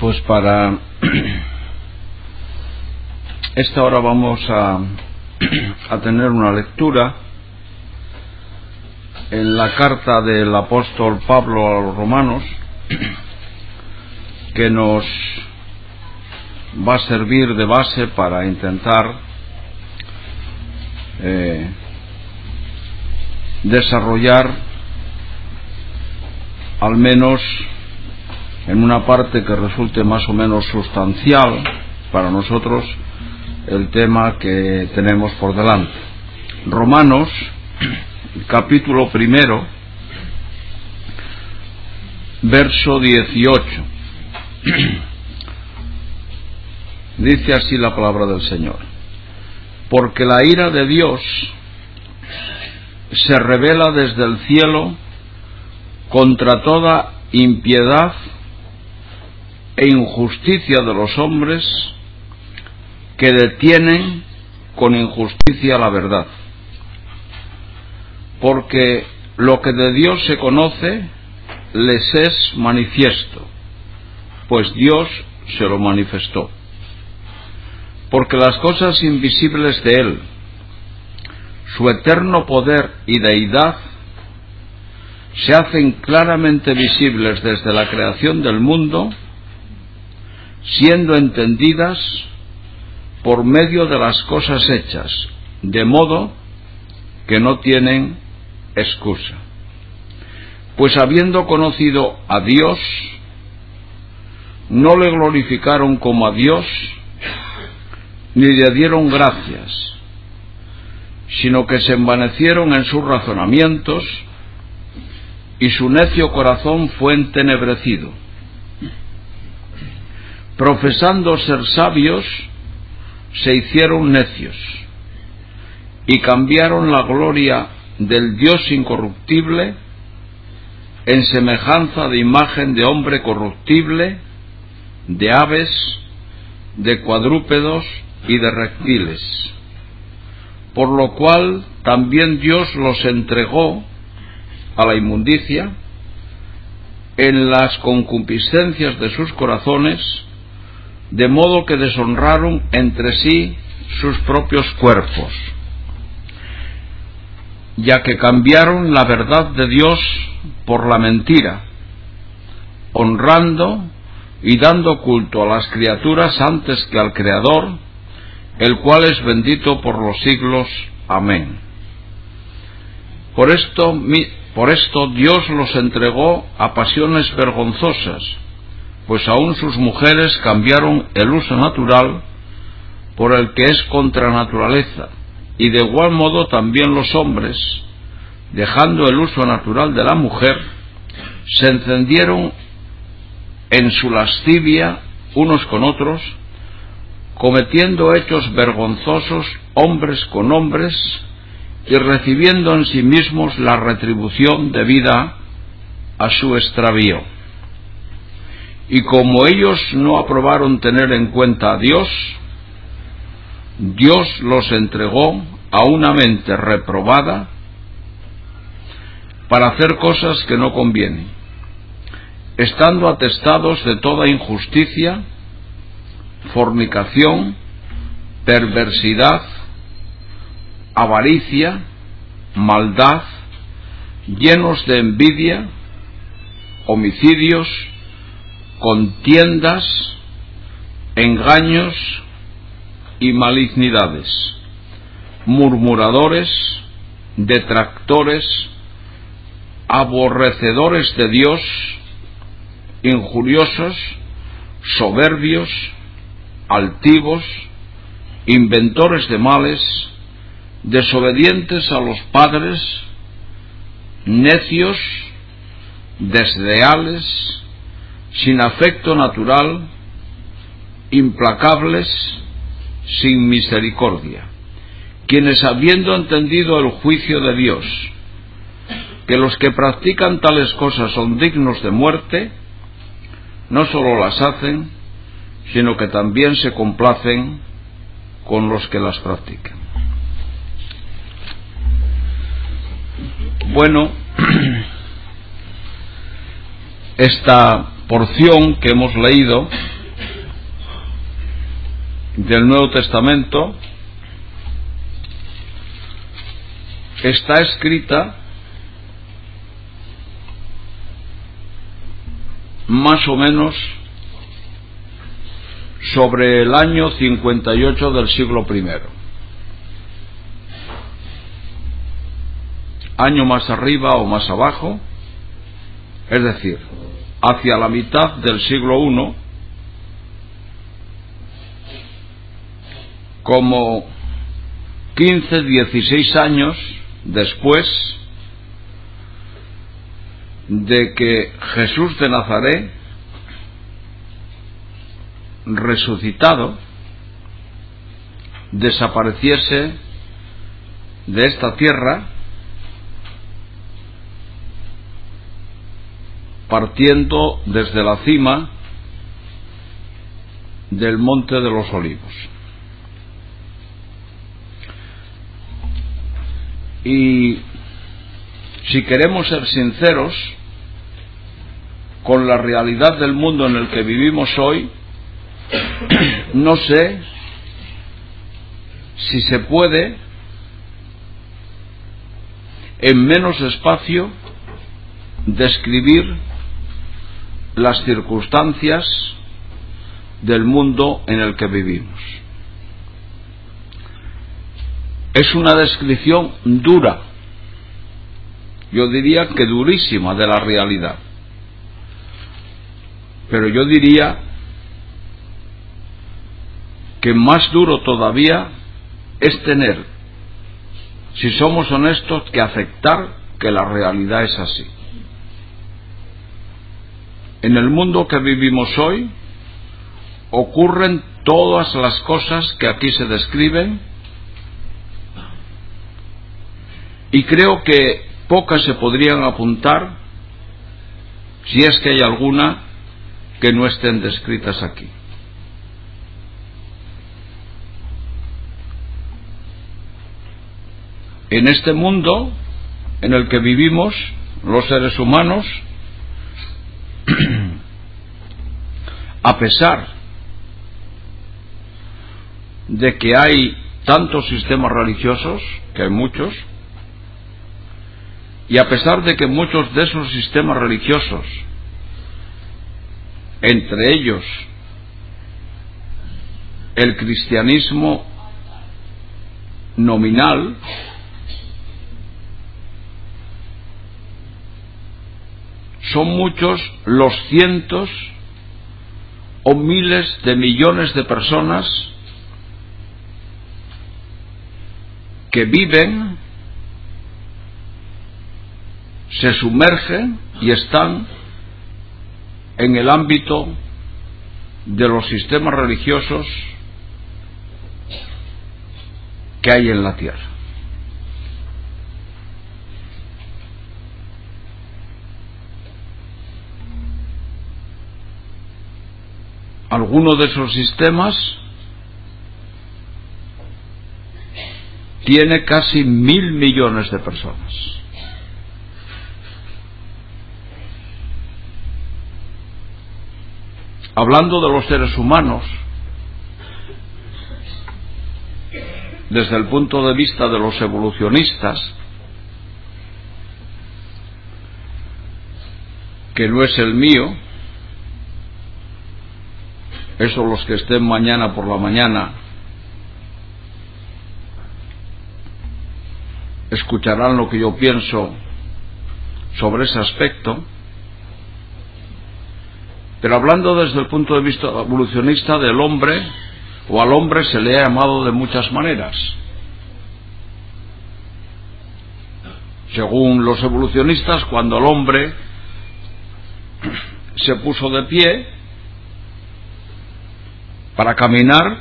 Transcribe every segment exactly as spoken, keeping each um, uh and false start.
Pues para esta hora vamos a, a tener una lectura en la carta del apóstol Pablo a los romanos, que nos va a servir de base para intentar eh, desarrollar al menos en una parte que resulte más o menos sustancial para nosotros el tema que tenemos por delante. Romanos, capítulo primero, verso dieciocho. Dice así la palabra del Señor: porque la ira de Dios se revela desde el cielo contra toda impiedad e injusticia de los hombres que detienen con injusticia la verdad. Porque lo que de Dios se conoce les es manifiesto, pues Dios se lo manifestó. Porque las cosas invisibles de Él, su eterno poder y deidad, se hacen claramente visibles desde la creación del mundo, siendo entendidas por medio de las cosas hechas, de modo que no tienen excusa. Pues habiendo conocido a Dios, no le glorificaron como a Dios, ni le dieron gracias, sino que se envanecieron en sus razonamientos, y su necio corazón fue entenebrecido. Profesando ser sabios, se hicieron necios, y cambiaron la gloria del Dios incorruptible en semejanza de imagen de hombre corruptible, de aves, de cuadrúpedos y de reptiles, por lo cual también Dios los entregó a la inmundicia en las concupiscencias de sus corazones, de modo que deshonraron entre sí sus propios cuerpos, ya que cambiaron la verdad de Dios por la mentira, honrando y dando culto a las criaturas antes que al Creador, el cual es bendito por los siglos. Amén. Por esto, por esto Dios los entregó a pasiones vergonzosas, pues aún sus mujeres cambiaron el uso natural por el que es contra naturaleza, y de igual modo también los hombres, dejando el uso natural de la mujer, se encendieron en su lascivia unos con otros, cometiendo hechos vergonzosos hombres con hombres, y recibiendo en sí mismos la retribución debida a su extravío. Y como ellos no aprobaron tener en cuenta a Dios, Dios los entregó a una mente reprobada para hacer cosas que no convienen, estando atestados de toda injusticia, fornicación, perversidad, avaricia, maldad, llenos de envidia, homicidios, contiendas, engaños y malignidades, murmuradores, detractores, aborrecedores de Dios, injuriosos, soberbios, altivos, inventores de males, desobedientes a los padres, necios, desleales, sin afecto natural, implacables, sin misericordia, quienes, habiendo entendido el juicio de Dios, que los que practican tales cosas son dignos de muerte, no solo las hacen, sino que también se complacen con los que las practican. Bueno, esta porción que hemos leído del Nuevo Testamento está escrita más o menos sobre el año cincuenta y ocho del siglo primero. Año más arriba o más abajo, es decir, hacia la mitad del siglo primero, como quince, dieciséis años después de que Jesús de Nazaret, resucitado, desapareciese de esta tierra, partiendo desde la cima del Monte de los Olivos. Y si queremos ser sinceros con la realidad del mundo en el que vivimos hoy, no sé si se puede en menos espacio describir las circunstancias del mundo en el que vivimos. Es una descripción dura, yo diría que durísima, de la realidad. Pero yo diría que más duro todavía es tener, si somos honestos, que aceptar que la realidad es así. En el mundo que vivimos hoy ocurren todas las cosas que aquí se describen, y creo que pocas se podrían apuntar, si es que hay alguna, que no estén descritas aquí. En este mundo en el que vivimos los seres humanos, a pesar de que hay tantos sistemas religiosos, que hay muchos, y a pesar de que muchos de esos sistemas religiosos, entre ellos el cristianismo nominal, son muchos los cientos o miles de millones de personas que viven, se sumergen y están en el ámbito de los sistemas religiosos que hay en la tierra. Alguno de esos sistemas tiene casi mil millones de personas. Hablando de los seres humanos, desde el punto de vista de los evolucionistas, que no es el mío, eso los que estén mañana por la mañana escucharán lo que yo pienso sobre ese aspecto. Pero hablando desde el punto de vista evolucionista del hombre, o al hombre se le ha llamado de muchas maneras. Según los evolucionistas, cuando el hombre se puso de pie para caminar,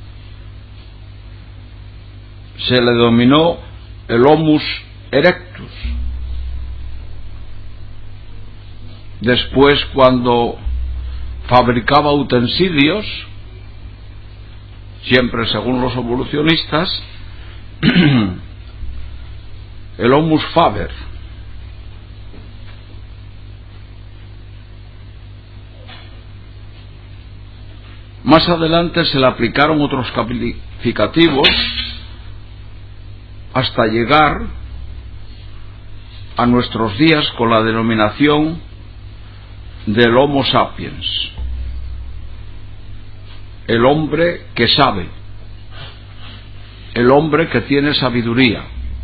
se le denominó el Homo erectus. Después, cuando fabricaba utensilios, siempre según los evolucionistas, el Homo faber. Más adelante se le aplicaron otros calificativos hasta llegar a nuestros días con la denominación del Homo sapiens, el hombre que sabe, el hombre que tiene sabiduría.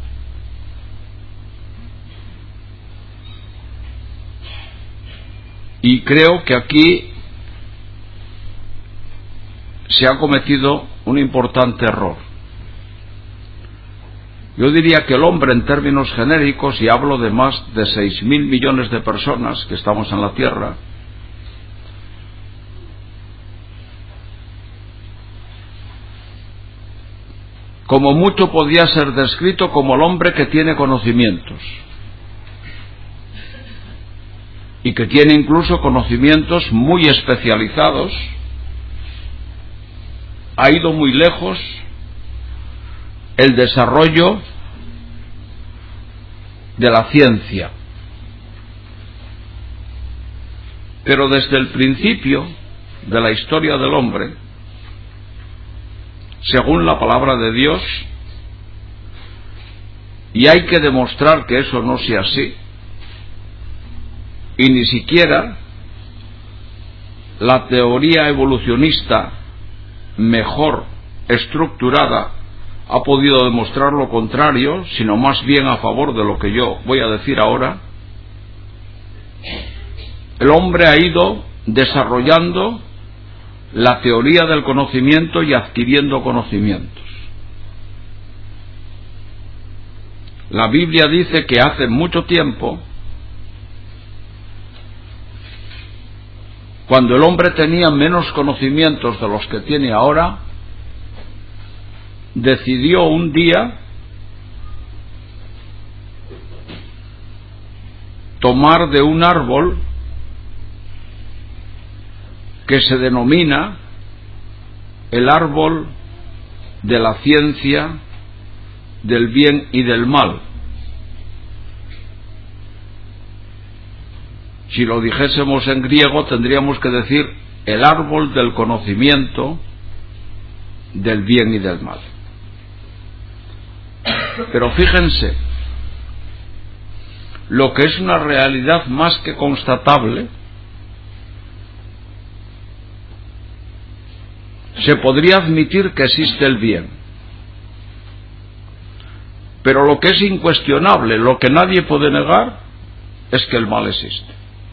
Y creo que aquí se ha cometido un importante error. Yo diría que el hombre, en términos genéricos, y hablo de más de seis mil millones de personas que estamos en la Tierra, como mucho podría ser descrito como el hombre que tiene conocimientos, y que tiene incluso conocimientos muy especializados. Ha ido muy lejos el desarrollo de la ciencia. Pero desde el principio de la historia del hombre, según la palabra de Dios, y hay que demostrar que eso no sea así, y ni siquiera la teoría evolucionista mejor estructurada ha podido demostrar lo contrario, sino más bien a favor de lo que yo voy a decir ahora. El hombre ha ido desarrollando la teoría del conocimiento y adquiriendo conocimientos. La Biblia dice que hace mucho tiempo, cuando el hombre tenía menos conocimientos de los que tiene ahora, decidió un día tomar de un árbol que se denomina el árbol de la ciencia del bien y del mal. Si lo dijésemos en griego, tendríamos que decir el árbol del conocimiento del bien y del mal. Pero fíjense, lo que es una realidad más que constatable, se podría admitir que existe el bien, pero lo que es incuestionable, lo que nadie puede negar, es que el mal existe.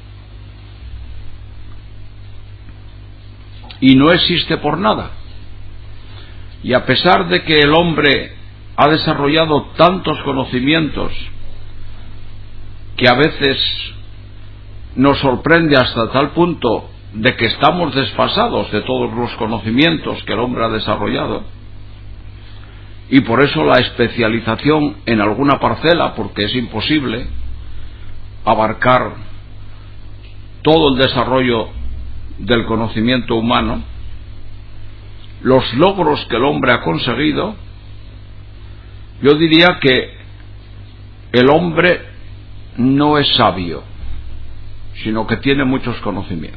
Y no existe por nada. Y a pesar de que el hombre ha desarrollado tantos conocimientos que a veces nos sorprende hasta tal punto de que estamos desfasados de todos los conocimientos que el hombre ha desarrollado, y por eso la especialización en alguna parcela, porque es imposible abarcar todo el desarrollo del conocimiento humano, los logros que el hombre ha conseguido, yo diría que el hombre no es sabio, sino que tiene muchos conocimientos.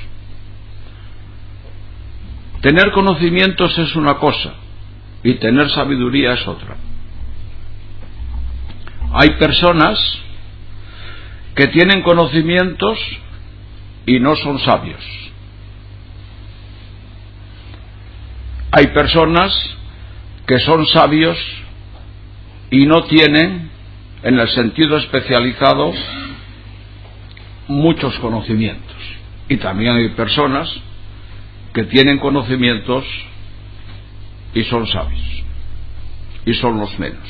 Tener conocimientos es una cosa y tener sabiduría es otra. Hay personas que tienen conocimientos y no son sabios. Hay personas que son sabios y no tienen, en el sentido especializado, muchos conocimientos. Y también hay personas que tienen conocimientos y son sabios, y son los menos.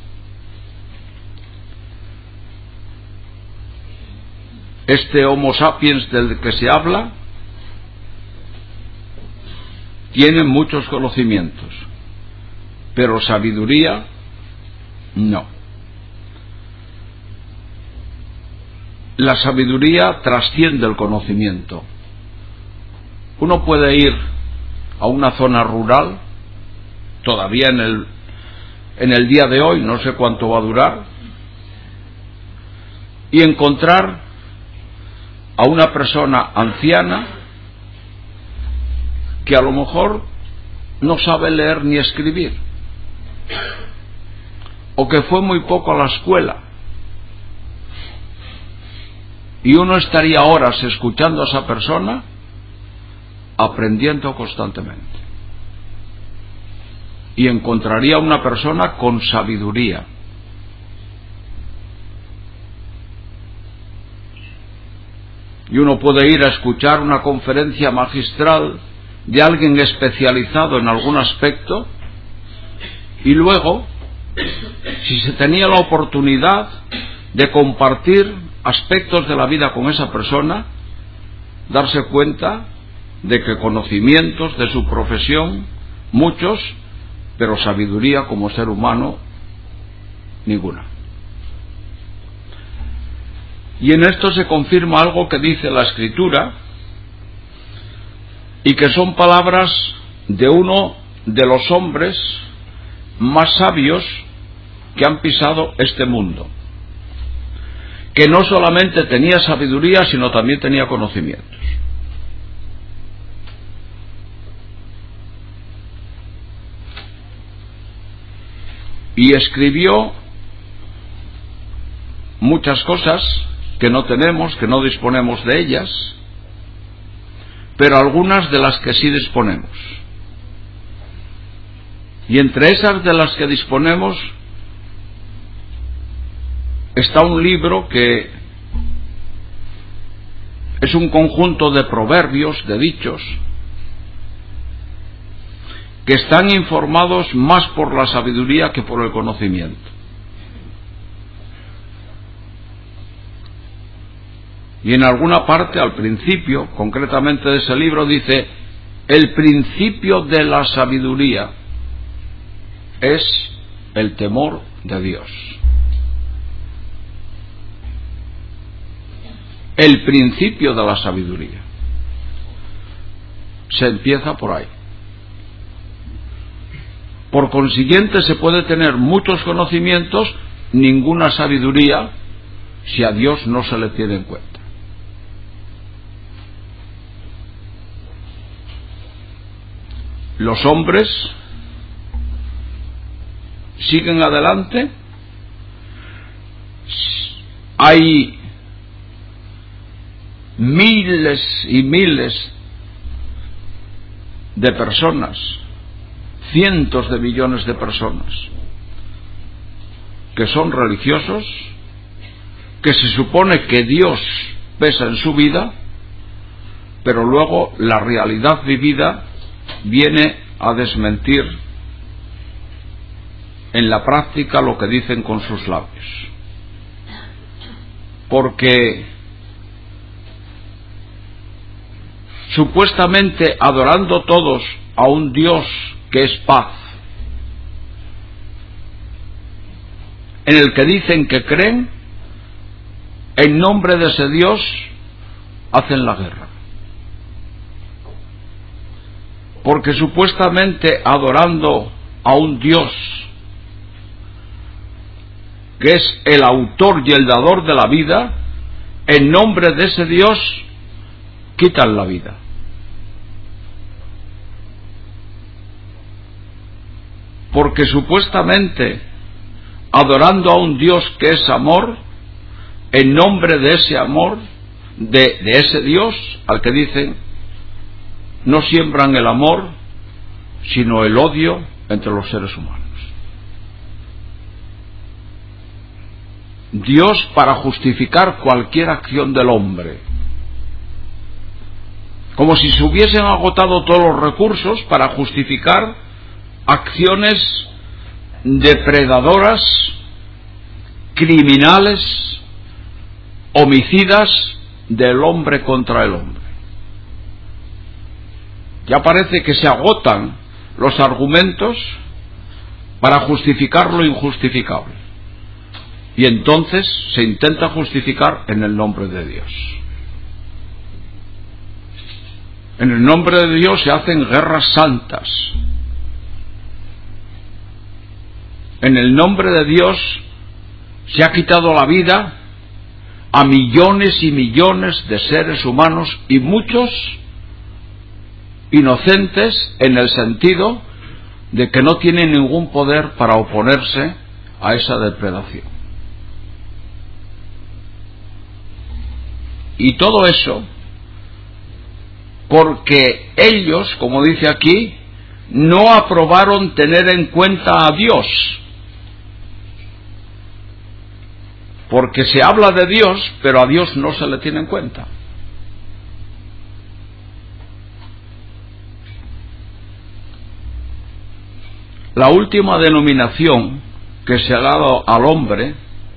Este Homo sapiens del que se habla tiene muchos conocimientos, pero sabiduría no. La sabiduría trasciende el conocimiento. Uno puede ir a una zona rural, todavía en el, en el día de hoy, no sé cuánto va a durar, y encontrar a una persona anciana que a lo mejor no sabe leer ni escribir, o que fue muy poco a la escuela, y uno estaría horas escuchando a esa persona, aprendiendo constantemente, y encontraría una persona con sabiduría. Y uno puede ir a escuchar una conferencia magistral de alguien especializado en algún aspecto, y luego, si se tenía la oportunidad de compartir aspectos de la vida con esa persona, darse cuenta de que conocimientos de su profesión, muchos, pero sabiduría como ser humano, ninguna. Y en esto se confirma algo que dice la Escritura, y que son palabras de uno de los hombres más sabios que han pisado este mundo, que no solamente tenía sabiduría, sino también tenía conocimientos. Y escribió muchas cosas que no tenemos, que no disponemos de ellas, pero algunas de las que sí disponemos. Y entre esas de las que disponemos está un libro que es un conjunto de proverbios, de dichos, que están informados más por la sabiduría que por el conocimiento. Y en alguna parte, al principio, concretamente de ese libro, dice: el principio de la sabiduría es el temor de Dios. El principio de la sabiduría. Se empieza por ahí. Por consiguiente, se puede tener muchos conocimientos, ninguna sabiduría, si a Dios no se le tiene en cuenta. Los hombres siguen adelante. Hay miles y miles de personas, cientos de millones de personas, que son religiosos, que se supone que Dios pesa en su vida, pero luego la realidad vivida viene a desmentir en la práctica lo que dicen con sus labios. Porque supuestamente adorando todos a un Dios que es paz, en el que dicen que creen, en nombre de ese Dios hacen la guerra. Porque supuestamente adorando a un Dios que es el autor y el dador de la vida, en nombre de ese Dios quitan la vida. Porque supuestamente adorando a un Dios que es amor, en nombre de ese amor, de, de ese Dios al que dicen, no siembran el amor, sino el odio entre los seres humanos. Dios para justificar cualquier acción del hombre, como si se hubiesen agotado todos los recursos para justificar acciones depredadoras, criminales, homicidas del hombre contra el hombre. Ya parece que se agotan los argumentos para justificar lo injustificable. Y entonces se intenta justificar en el nombre de Dios. En el nombre de Dios se hacen guerras santas. En el nombre de Dios se ha quitado la vida a millones y millones de seres humanos, y muchos inocentes en el sentido de que no tienen ningún poder para oponerse a esa depredación. Y todo eso porque ellos, como dice aquí, no aprobaron tener en cuenta a Dios. Porque se habla de Dios, pero a Dios no se le tiene en cuenta. La última denominación que se ha dado al hombre,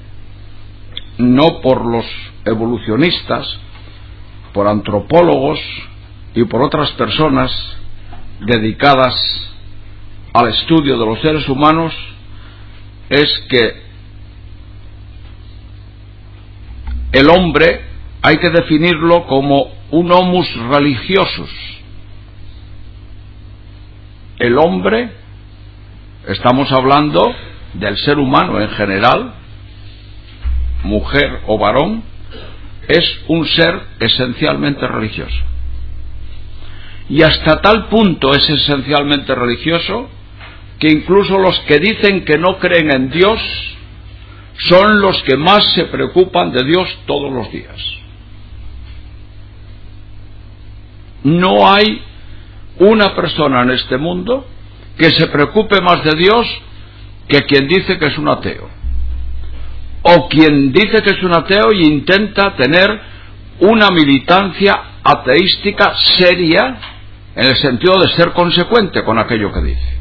no por los evolucionistas, por antropólogos y por otras personas dedicadas al estudio de los seres humanos, es que el hombre hay que definirlo como un homus religiosus. El hombre, estamos hablando del ser humano en general, mujer o varón, es un ser esencialmente religioso. Y hasta tal punto es esencialmente religioso que incluso los que dicen que no creen en Dios son los que más se preocupan de Dios todos los días. No hay una persona en este mundo que se preocupe más de Dios que quien dice que es un ateo, o quien dice que es un ateo y intenta tener una militancia ateística seria en el sentido de ser consecuente con aquello que dice.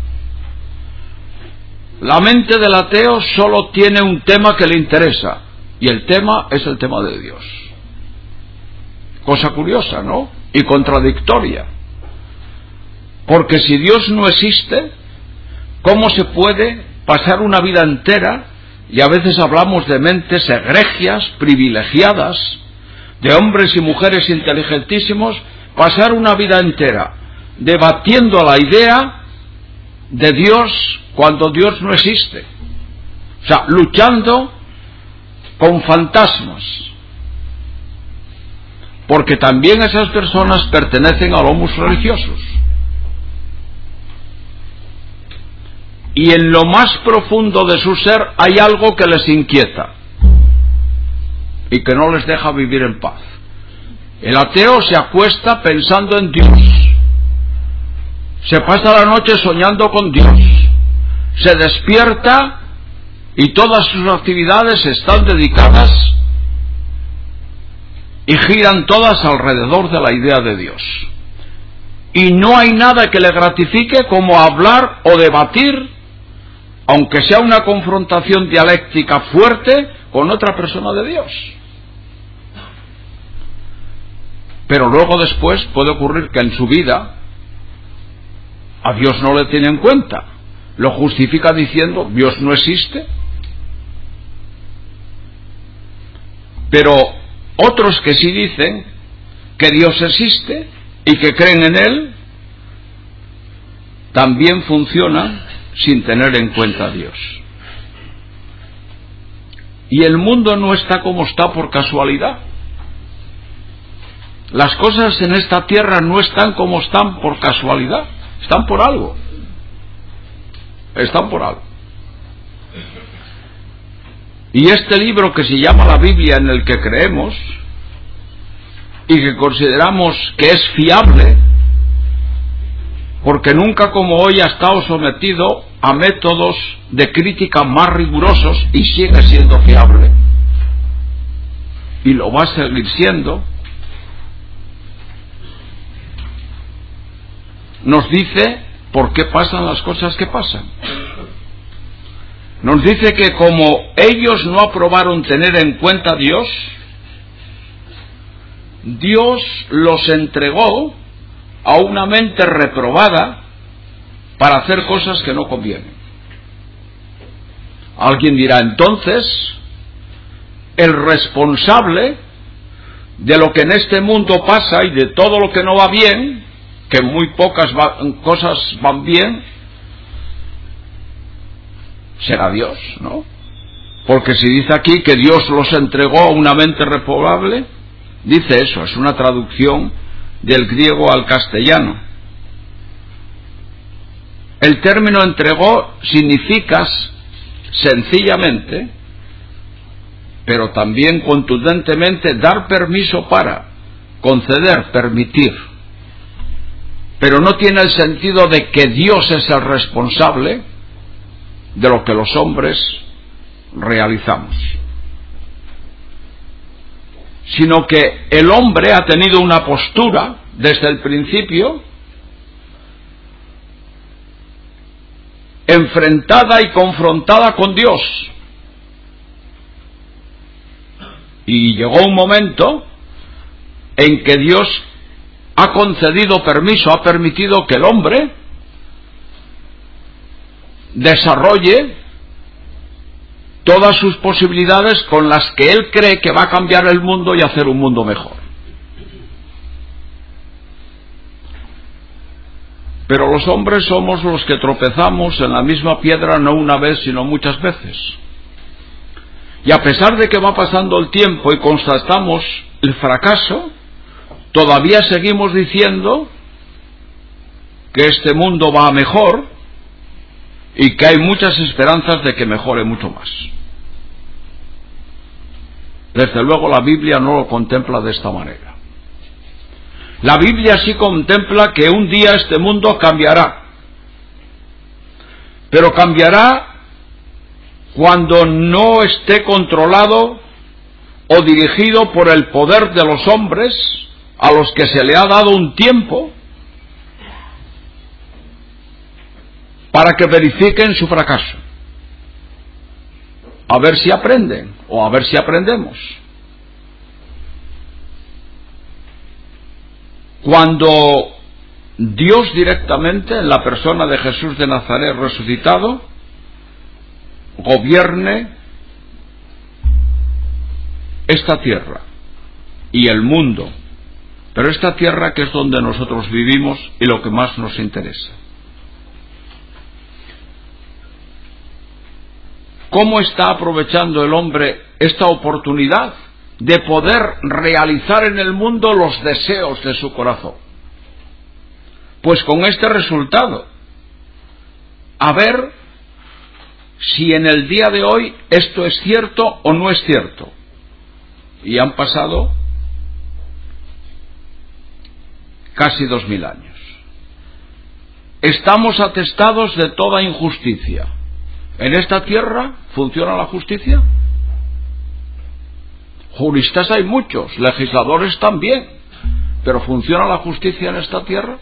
La mente del ateo solo tiene un tema que le interesa, y el tema es el tema de Dios. Cosa curiosa, ¿no? Y contradictoria. Porque si Dios no existe, ¿cómo se puede pasar una vida entera, y a veces hablamos de mentes egregias, privilegiadas, de hombres y mujeres inteligentísimos, pasar una vida entera debatiendo la idea de Dios cuando Dios no existe? O sea, luchando con fantasmas. Porque también esas personas pertenecen a los homus religiosos. Y en lo más profundo de su ser hay algo que les inquieta y que no les deja vivir en paz. El ateo se acuesta pensando en Dios, se pasa la noche soñando con Dios, se despierta y todas sus actividades están dedicadas y giran todas alrededor de la idea de Dios. Y no hay nada que le gratifique como hablar o debatir, aunque sea una confrontación dialéctica fuerte, con otra persona de Dios. Pero luego después puede ocurrir que en su vida a Dios no le tiene en cuenta. Lo justifica diciendo, Dios no existe. Pero otros que sí dicen que Dios existe y que creen en Él, también funcionan sin tener en cuenta a Dios. Y el mundo no está como está por casualidad. Las cosas en esta tierra no están como están por casualidad, están por algo. Están por algo. Y este libro que se llama la Biblia, en el que creemos y que consideramos que es fiable, porque nunca como hoy ha estado sometido a métodos de crítica más rigurosos y sigue siendo fiable, y lo va a seguir siendo, nos dice por qué pasan las cosas que pasan. Nos dice que como ellos no aprobaron tener en cuenta a Dios, Dios los entregó a una mente reprobada para hacer cosas que no convienen. Alguien dirá, entonces, el responsable de lo que en este mundo pasa y de todo lo que no va bien, que muy pocas va, cosas van bien, será Dios, ¿no? Porque si dice aquí que Dios los entregó a una mente reprobable, dice eso, es una traducción del griego al castellano. El término entregó significa sencillamente, pero también contundentemente, dar permiso para, conceder, permitir. Pero no tiene el sentido de que Dios es el responsable de lo que los hombres realizamos, sino que el hombre ha tenido una postura desde el principio enfrentada y confrontada con Dios, y llegó un momento en que Dios ha concedido permiso, ha permitido que el hombre desarrolle todas sus posibilidades con las que él cree que va a cambiar el mundo y hacer un mundo mejor. Pero los hombres somos los que tropezamos en la misma piedra no una vez, sino muchas veces. Y a pesar de que va pasando el tiempo y constatamos el fracaso, todavía seguimos diciendo que este mundo va a mejor y que hay muchas esperanzas de que mejore mucho más. Desde luego la Biblia no lo contempla de esta manera. La Biblia sí contempla que un día este mundo cambiará, pero cambiará cuando no esté controlado o dirigido por el poder de los hombres a los que se le ha dado un tiempo para que verifiquen su fracaso, a ver si aprenden o a ver si aprendemos. Cuando Dios directamente, en la persona de Jesús de Nazaret resucitado, gobierne esta tierra y el mundo, pero esta tierra que es donde nosotros vivimos y lo que más nos interesa. ¿Cómo está aprovechando el hombre esta oportunidad de poder realizar en el mundo los deseos de su corazón? Pues con este resultado, a ver si en el día de hoy esto es cierto o no es cierto. Y han pasado casi dos mil años. Estamos atestados de toda injusticia. ¿En esta tierra funciona la justicia? Juristas hay muchos, legisladores también, pero ¿funciona la justicia en esta tierra?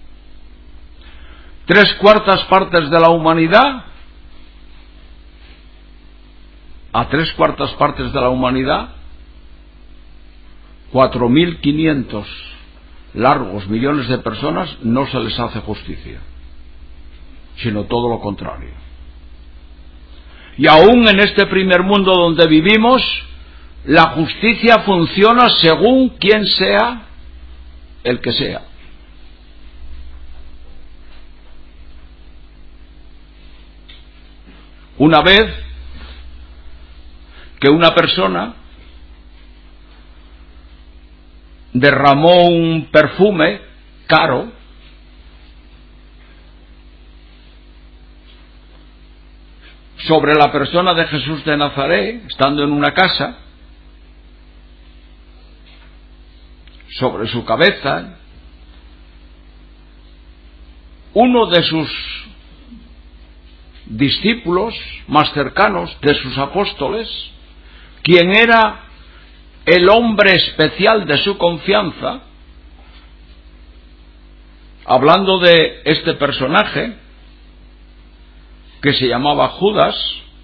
Tres cuartas partes de la humanidad, a tres cuartas partes de la humanidad, cuatro mil quinientos largos millones de personas, no se les hace justicia, sino todo lo contrario. Y aún en este primer mundo donde vivimos, la justicia funciona según quien sea el que sea. Una vez que una persona derramó un perfume caro sobre la persona de Jesús de Nazaret, estando en una casa, sobre su cabeza, uno de sus discípulos más cercanos, de sus apóstoles, quien era el hombre especial de su confianza, hablando de este personaje que se llamaba Judas,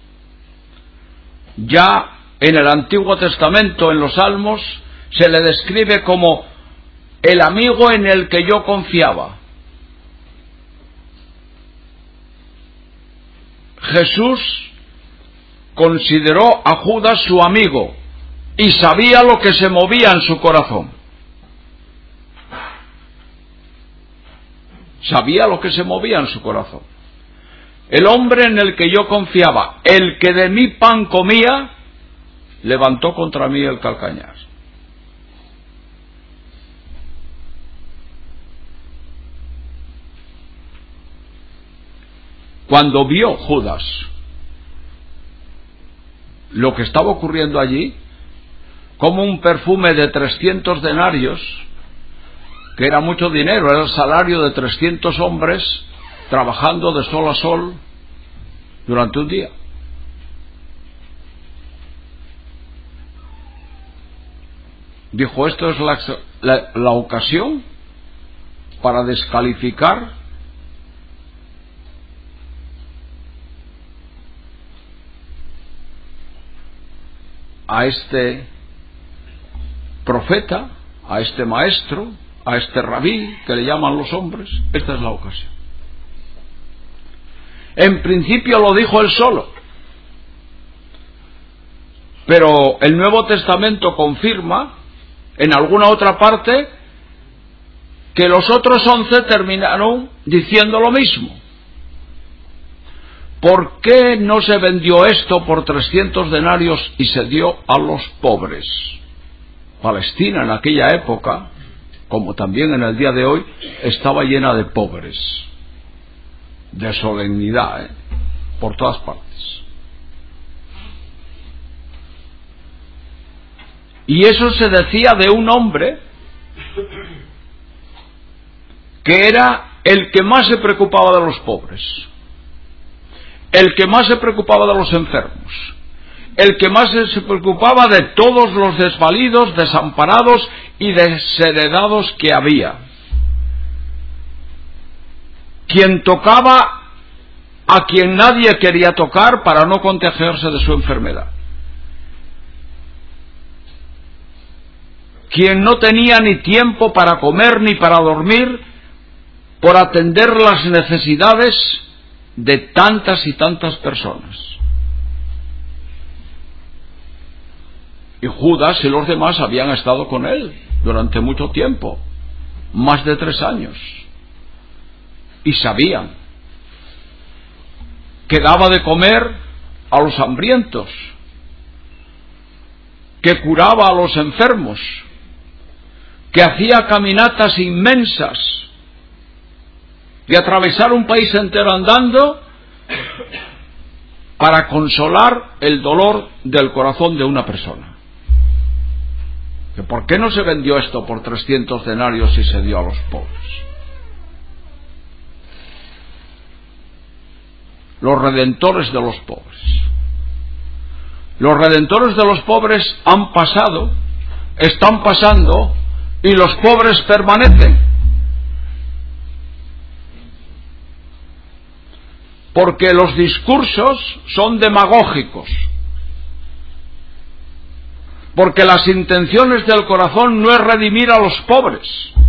ya en el Antiguo Testamento, en los Salmos, se le describe como el amigo en el que yo confiaba. Jesús consideró a Judas su amigo y sabía lo que se movía en su corazón. Sabía lo que se movía en su corazón. El hombre en el que yo confiaba, el que de mi pan comía, levantó contra mí el calcañar. Cuando vio Judas lo que estaba ocurriendo allí, como un perfume de trescientos denarios, que era mucho dinero, era el salario de trescientos hombres trabajando de sol a sol durante un día. Dijo, esto es la, la, la ocasión para descalificar a este profeta, a este maestro, a este rabí que le llaman los hombres. Esta es la ocasión. En principio lo dijo él solo, pero el Nuevo Testamento confirma en alguna otra parte que los otros once terminaron diciendo lo mismo. ¿Por qué no se vendió esto por trescientos denarios y se dio a los pobres? Palestina en aquella época, como también en el día de hoy, estaba llena de pobres, de solemnidad, ¿eh? por todas partes. Y eso se decía de un hombre que era el que más se preocupaba de los pobres, el que más se preocupaba de los enfermos, el que más se preocupaba de todos los desvalidos, desamparados y desheredados que había, quien tocaba a quien nadie quería tocar para no contagiarse de su enfermedad, quien no tenía ni tiempo para comer ni para dormir por atender las necesidades de tantas y tantas personas. Y Judas y los demás habían estado con él durante mucho tiempo, más de tres años, y sabían que daba de comer a los hambrientos, que curaba a los enfermos, que hacía caminatas inmensas de atravesar un país entero andando para consolar el dolor del corazón de una persona. ¿Que por qué no se vendió esto por trescientos denarios y se dio a los pobres? Los redentores de los pobres. Los redentores de los pobres han pasado, están pasando, y los pobres permanecen. Porque los discursos son demagógicos, porque las intenciones del corazón no es redimir a los pobres.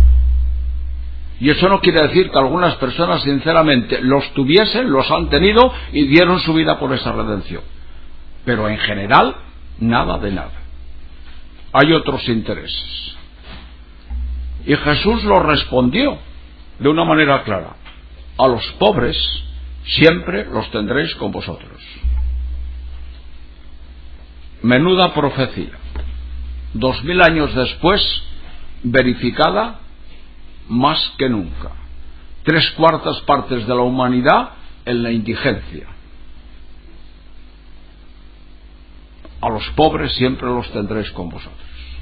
Y eso no quiere decir que algunas personas sinceramente los tuviesen, los han tenido y dieron su vida por esa redención. Pero en general, nada de nada. Hay otros intereses. Y Jesús lo respondió de una manera clara: a los pobres siempre los tendréis con vosotros. Menuda profecía. Dos mil años después, verificada más que nunca. Tres cuartas partes de la humanidad en la indigencia. A los pobres siempre los tendréis con vosotros.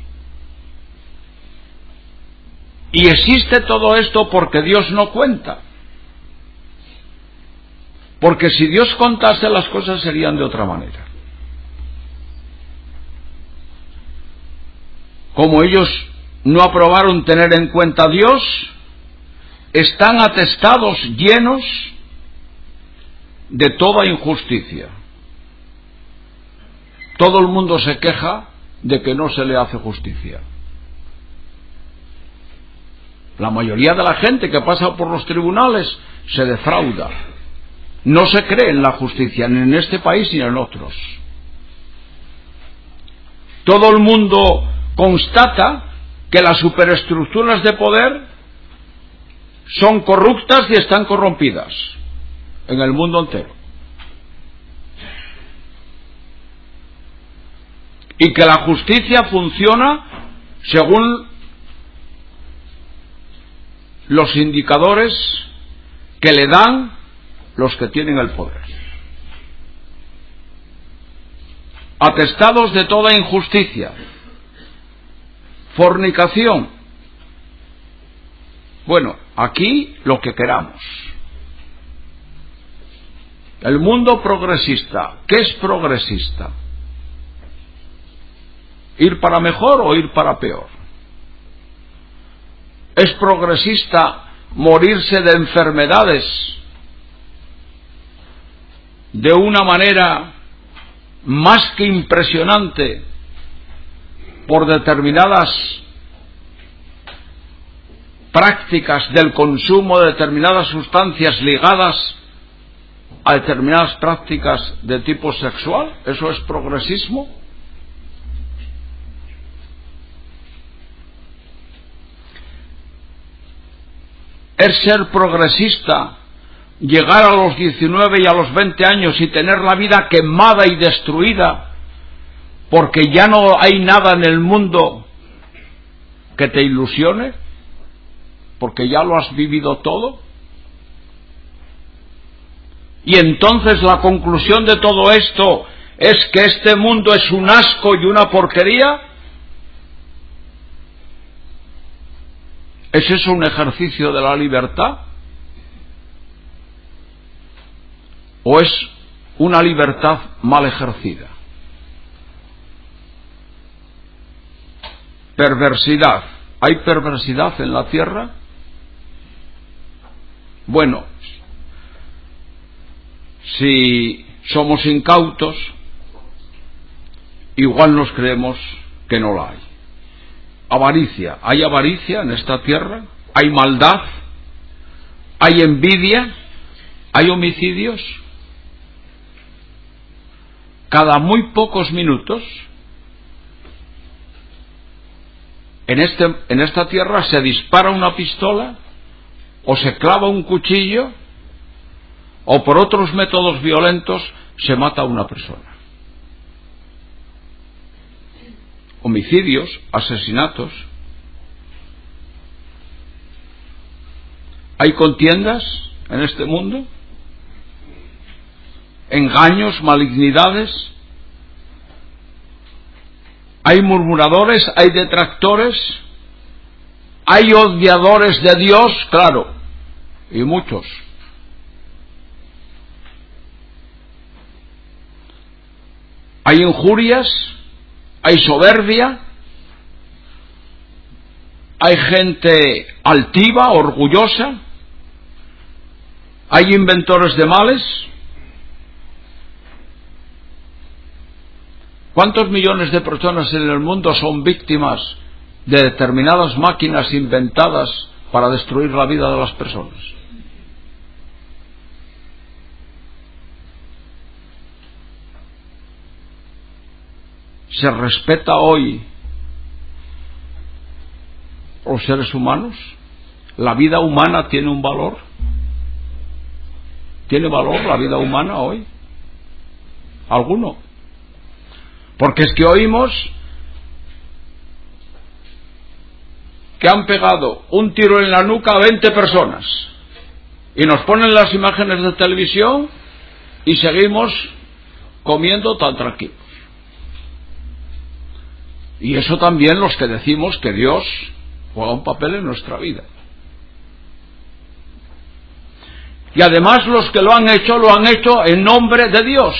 Y existe todo esto porque Dios no cuenta. Porque si Dios contase, las cosas serían de otra manera. Como ellos no aprobaron tener en cuenta a Dios, están atestados, llenos de toda injusticia. Todo el mundo se queja de que no se le hace justicia. La mayoría de la gente que pasa por los tribunales se defrauda. No se cree en la justicia, ni en este país ni en otros. Todo el mundo constata que las superestructuras de poder son corruptas y están corrompidas en el mundo entero. Y que la justicia funciona según los indicadores que le dan los que tienen el poder. Atestados de toda injusticia, fornicación. Bueno, aquí lo que queramos. El mundo progresista, ¿qué es progresista? ¿Ir para mejor o ir para peor? ¿Es progresista morirse de enfermedades de una manera más que impresionante por determinadas prácticas del consumo de determinadas sustancias ligadas a determinadas prácticas de tipo sexual? ¿Eso es progresismo? ¿Es ser progresista llegar a los diecinueve y a los veinte años y tener la vida quemada y destruida porque ya no hay nada en el mundo que te ilusione? Porque ya lo has vivido todo. Y entonces la conclusión de todo esto es que este mundo es un asco y una porquería. ¿Es eso un ejercicio de la libertad? ¿O es una libertad mal ejercida? Perversidad. ¿Hay perversidad en la tierra? Bueno, si somos incautos, igual nos creemos que no la hay. Avaricia. ¿Hay avaricia en esta tierra? ¿Hay maldad? ¿Hay envidia? ¿Hay homicidios? Cada muy pocos minutos en, este, en esta tierra se dispara una pistola o se clava un cuchillo o por otros métodos violentos se mata a una persona. Homicidios, asesinatos. ¿Hay contiendas en este mundo? ¿Engaños, malignidades? ¿Hay murmuradores? ¿Hay detractores? ¿Hay odiadores de Dios? Claro, y muchos. ¿Hay injurias? ¿Hay soberbia? ¿Hay gente altiva, orgullosa? ¿Hay inventores de males? ¿Cuántos millones de personas en el mundo son víctimas de determinadas máquinas inventadas para destruir la vida de las personas? ¿Se respeta hoy a los seres humanos? ¿La vida humana tiene un valor? ¿Tiene valor la vida humana hoy? ¿Alguno? Porque es que oímos que han pegado un tiro en la nuca a veinte personas y nos ponen las imágenes de televisión y seguimos comiendo tan tranquilos. Y eso también los que decimos que Dios juega un papel en nuestra vida. Y además los que lo han hecho, lo han hecho en nombre de Dios.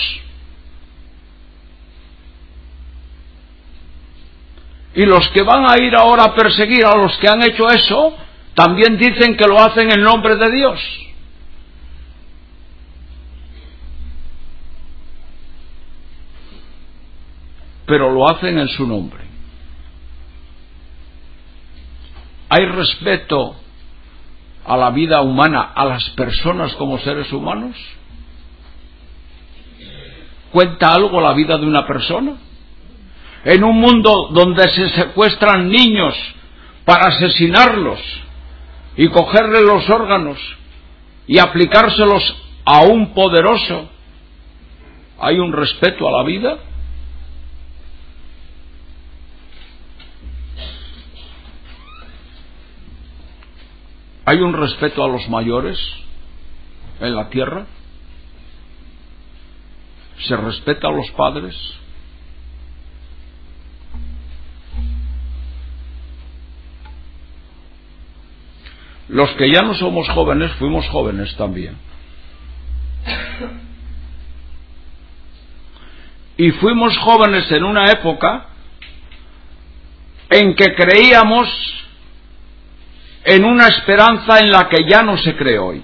Y los que van a ir ahora a perseguir a los que han hecho eso, también dicen que lo hacen en nombre de Dios. Pero lo hacen en su nombre. ¿Hay respeto a la vida humana, a las personas como seres humanos? ¿Cuenta algo la vida de una persona? En un mundo donde se secuestran niños para asesinarlos y cogerle los órganos y aplicárselos a un poderoso, ¿hay un respeto a la vida? ¿Hay un respeto a los mayores en la tierra? ¿Se respeta a los padres? Los que ya no somos jóvenes, fuimos jóvenes también. Y fuimos jóvenes en una época en que creíamos en una esperanza en la que ya no se cree hoy.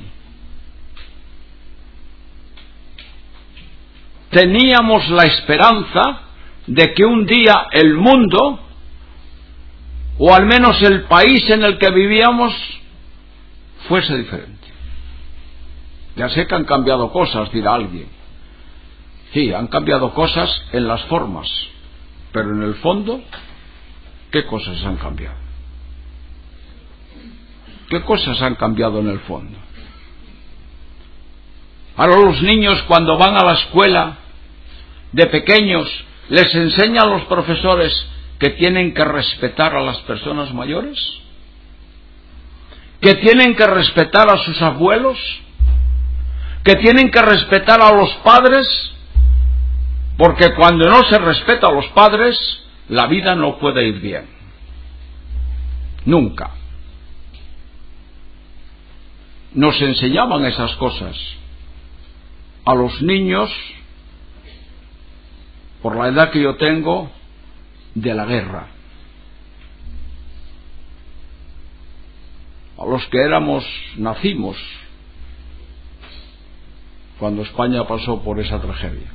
Teníamos la esperanza de que un día el mundo, o al menos el país en el que vivíamos, fuese diferente. Ya sé que han cambiado cosas, dirá alguien. Sí, han cambiado cosas en las formas, pero en el fondo, ¿qué cosas han cambiado? ¿Qué cosas han cambiado en el fondo? Ahora los niños, cuando van a la escuela de pequeños, les enseñan los profesores que tienen que respetar a las personas mayores, que tienen que respetar a sus abuelos, que tienen que respetar a los padres, porque cuando no se respeta a los padres, la vida no puede ir bien. Nunca. Nos enseñaban esas cosas a los niños, por la edad que yo tengo, de la guerra. A los que éramos, nacimos cuando España pasó por esa tragedia.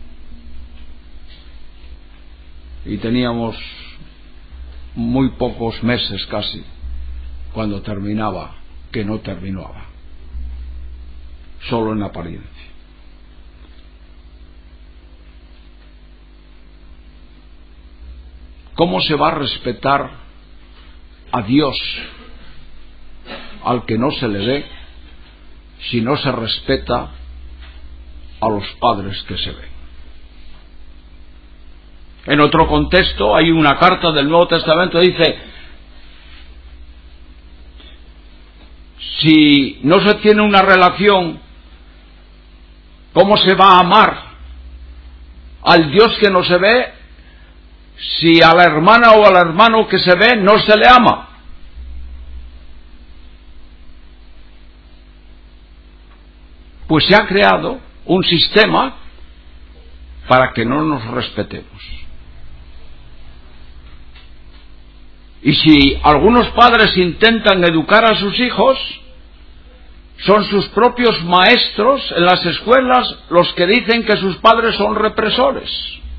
Y teníamos muy pocos meses casi cuando terminaba, que no terminaba, solo en apariencia. ¿Cómo se va a respetar a Dios al que no se le ve si no se respeta a los padres que se ven? En otro contexto hay una carta del Nuevo Testamento que dice: si no se tiene una relación, ¿cómo se va a amar al Dios que no se ve si a la hermana o al hermano que se ve no se le ama? Pues se ha creado un sistema para que no nos respetemos. Y si algunos padres intentan educar a sus hijos, son sus propios maestros en las escuelas los que dicen que sus padres son represores.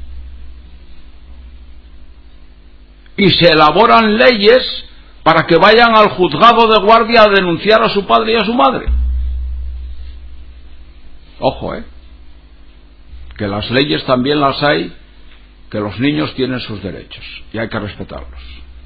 Y se elaboran leyes para que vayan al juzgado de guardia a denunciar a su padre y a su madre. Ojo, eh, que las leyes también las hay, que los niños tienen sus derechos y hay que respetarlos.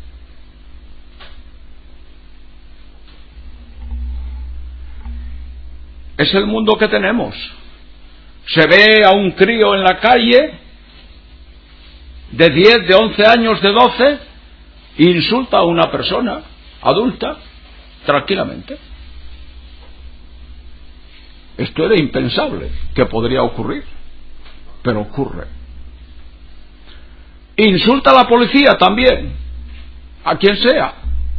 Es el mundo que tenemos. Se ve a un crío en la calle de diez, de once años, de doce, e insulta a una persona adulta tranquilamente. Esto era impensable que podría ocurrir, pero ocurre. Insulta a la policía también, a quien sea.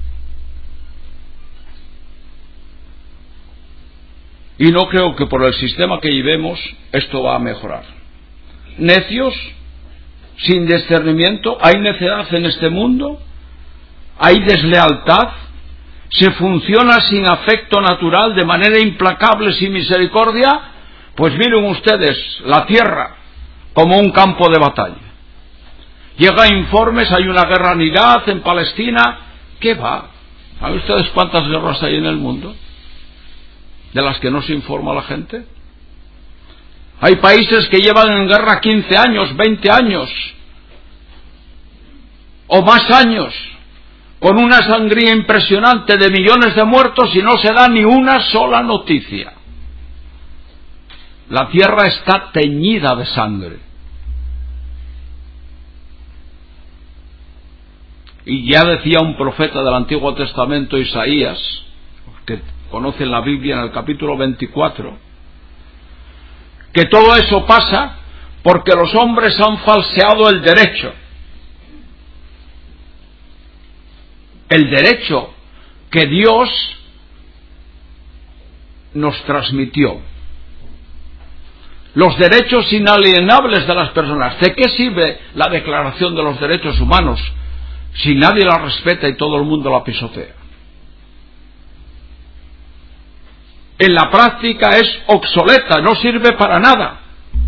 Y no creo que por el sistema que llevemos esto va a mejorar. Necios, sin discernimiento, hay necedad en este mundo, hay deslealtad, se funciona sin afecto natural, de manera implacable, sin misericordia. Pues miren ustedes la tierra como un campo de batalla. Llega informes, hay una guerra en Irak, en Palestina. ¿Qué va? ¿Saben ustedes cuántas guerras hay en el mundo de las que no se informa la gente? Hay países que llevan en guerra quince años, veinte años o más años, con una sangría impresionante de millones de muertos, y no se da ni una sola noticia. La tierra está teñida de sangre. Y ya decía un profeta del Antiguo Testamento, Isaías, que conocen la Biblia, en el capítulo veinticuatro, que todo eso pasa porque los hombres han falseado el derecho. El derecho que Dios nos transmitió. Los derechos inalienables de las personas. ¿De qué sirve la Declaración de los Derechos Humanos si nadie la respeta y todo el mundo la pisotea? En la práctica es obsoleta, no sirve para nada.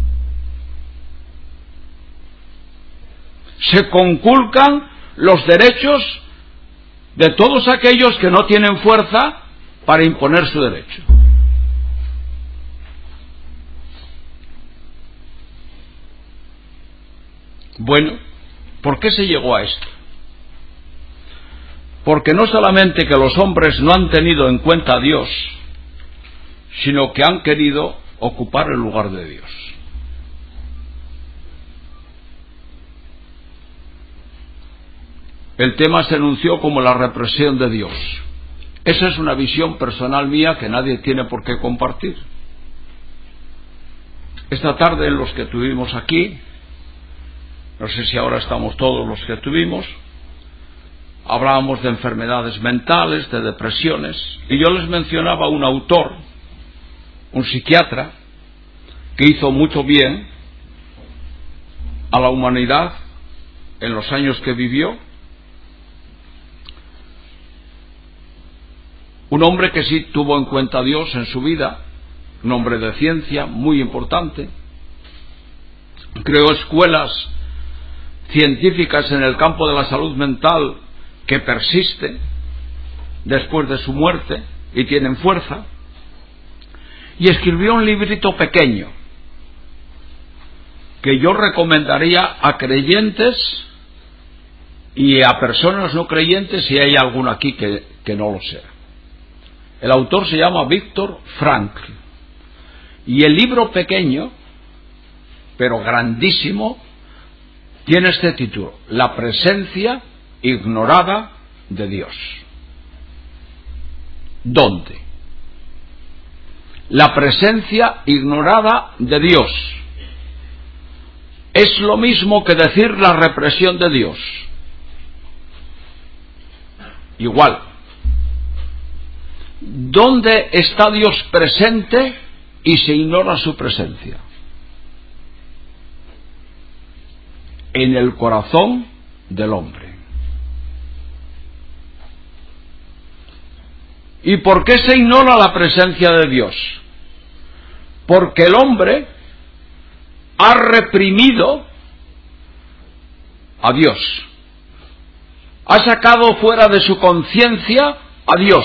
Se conculcan los derechos de todos aquellos que no tienen fuerza para imponer su derecho. Bueno, ¿por qué se llegó a esto? Porque no solamente que los hombres no han tenido en cuenta a Dios, sino que han querido ocupar el lugar de Dios. El tema se anunció como la represión de Dios. Esa es una visión personal mía que nadie tiene por qué compartir. Esta tarde, los que tuvimos aquí, no sé si ahora estamos todos los que tuvimos, hablábamos de enfermedades mentales, de depresiones, y yo les mencionaba un autor, un psiquiatra, que hizo mucho bien a la humanidad en los años que vivió. Un hombre que sí tuvo en cuenta a Dios en su vida, un hombre de ciencia muy importante, creó escuelas científicas en el campo de la salud mental que persisten después de su muerte y tienen fuerza, y escribió un librito pequeño que yo recomendaría a creyentes y a personas no creyentes, si hay alguno aquí que, que no lo sea. El autor se llama Viktor Frankl, y el libro pequeño pero grandísimo tiene este título: La presencia ignorada de Dios. ¿Dónde? La presencia ignorada de Dios es lo mismo que decir la represión de Dios. Igual. ¿Dónde está Dios presente y se ignora su presencia? En el corazón del hombre. ¿Y por qué se ignora la presencia de Dios? Porque el hombre ha reprimido a Dios, ha sacado fuera de su conciencia a Dios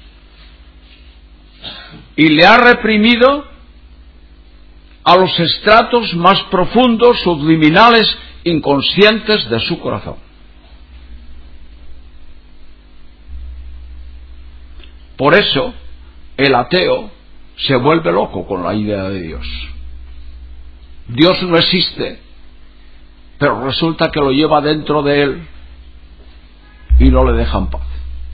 y le ha reprimido a los estratos más profundos, subliminales, inconscientes de su corazón. Por eso el ateo se vuelve loco con la idea de Dios. Dios no existe, pero resulta que lo lleva dentro de él y no le deja en paz.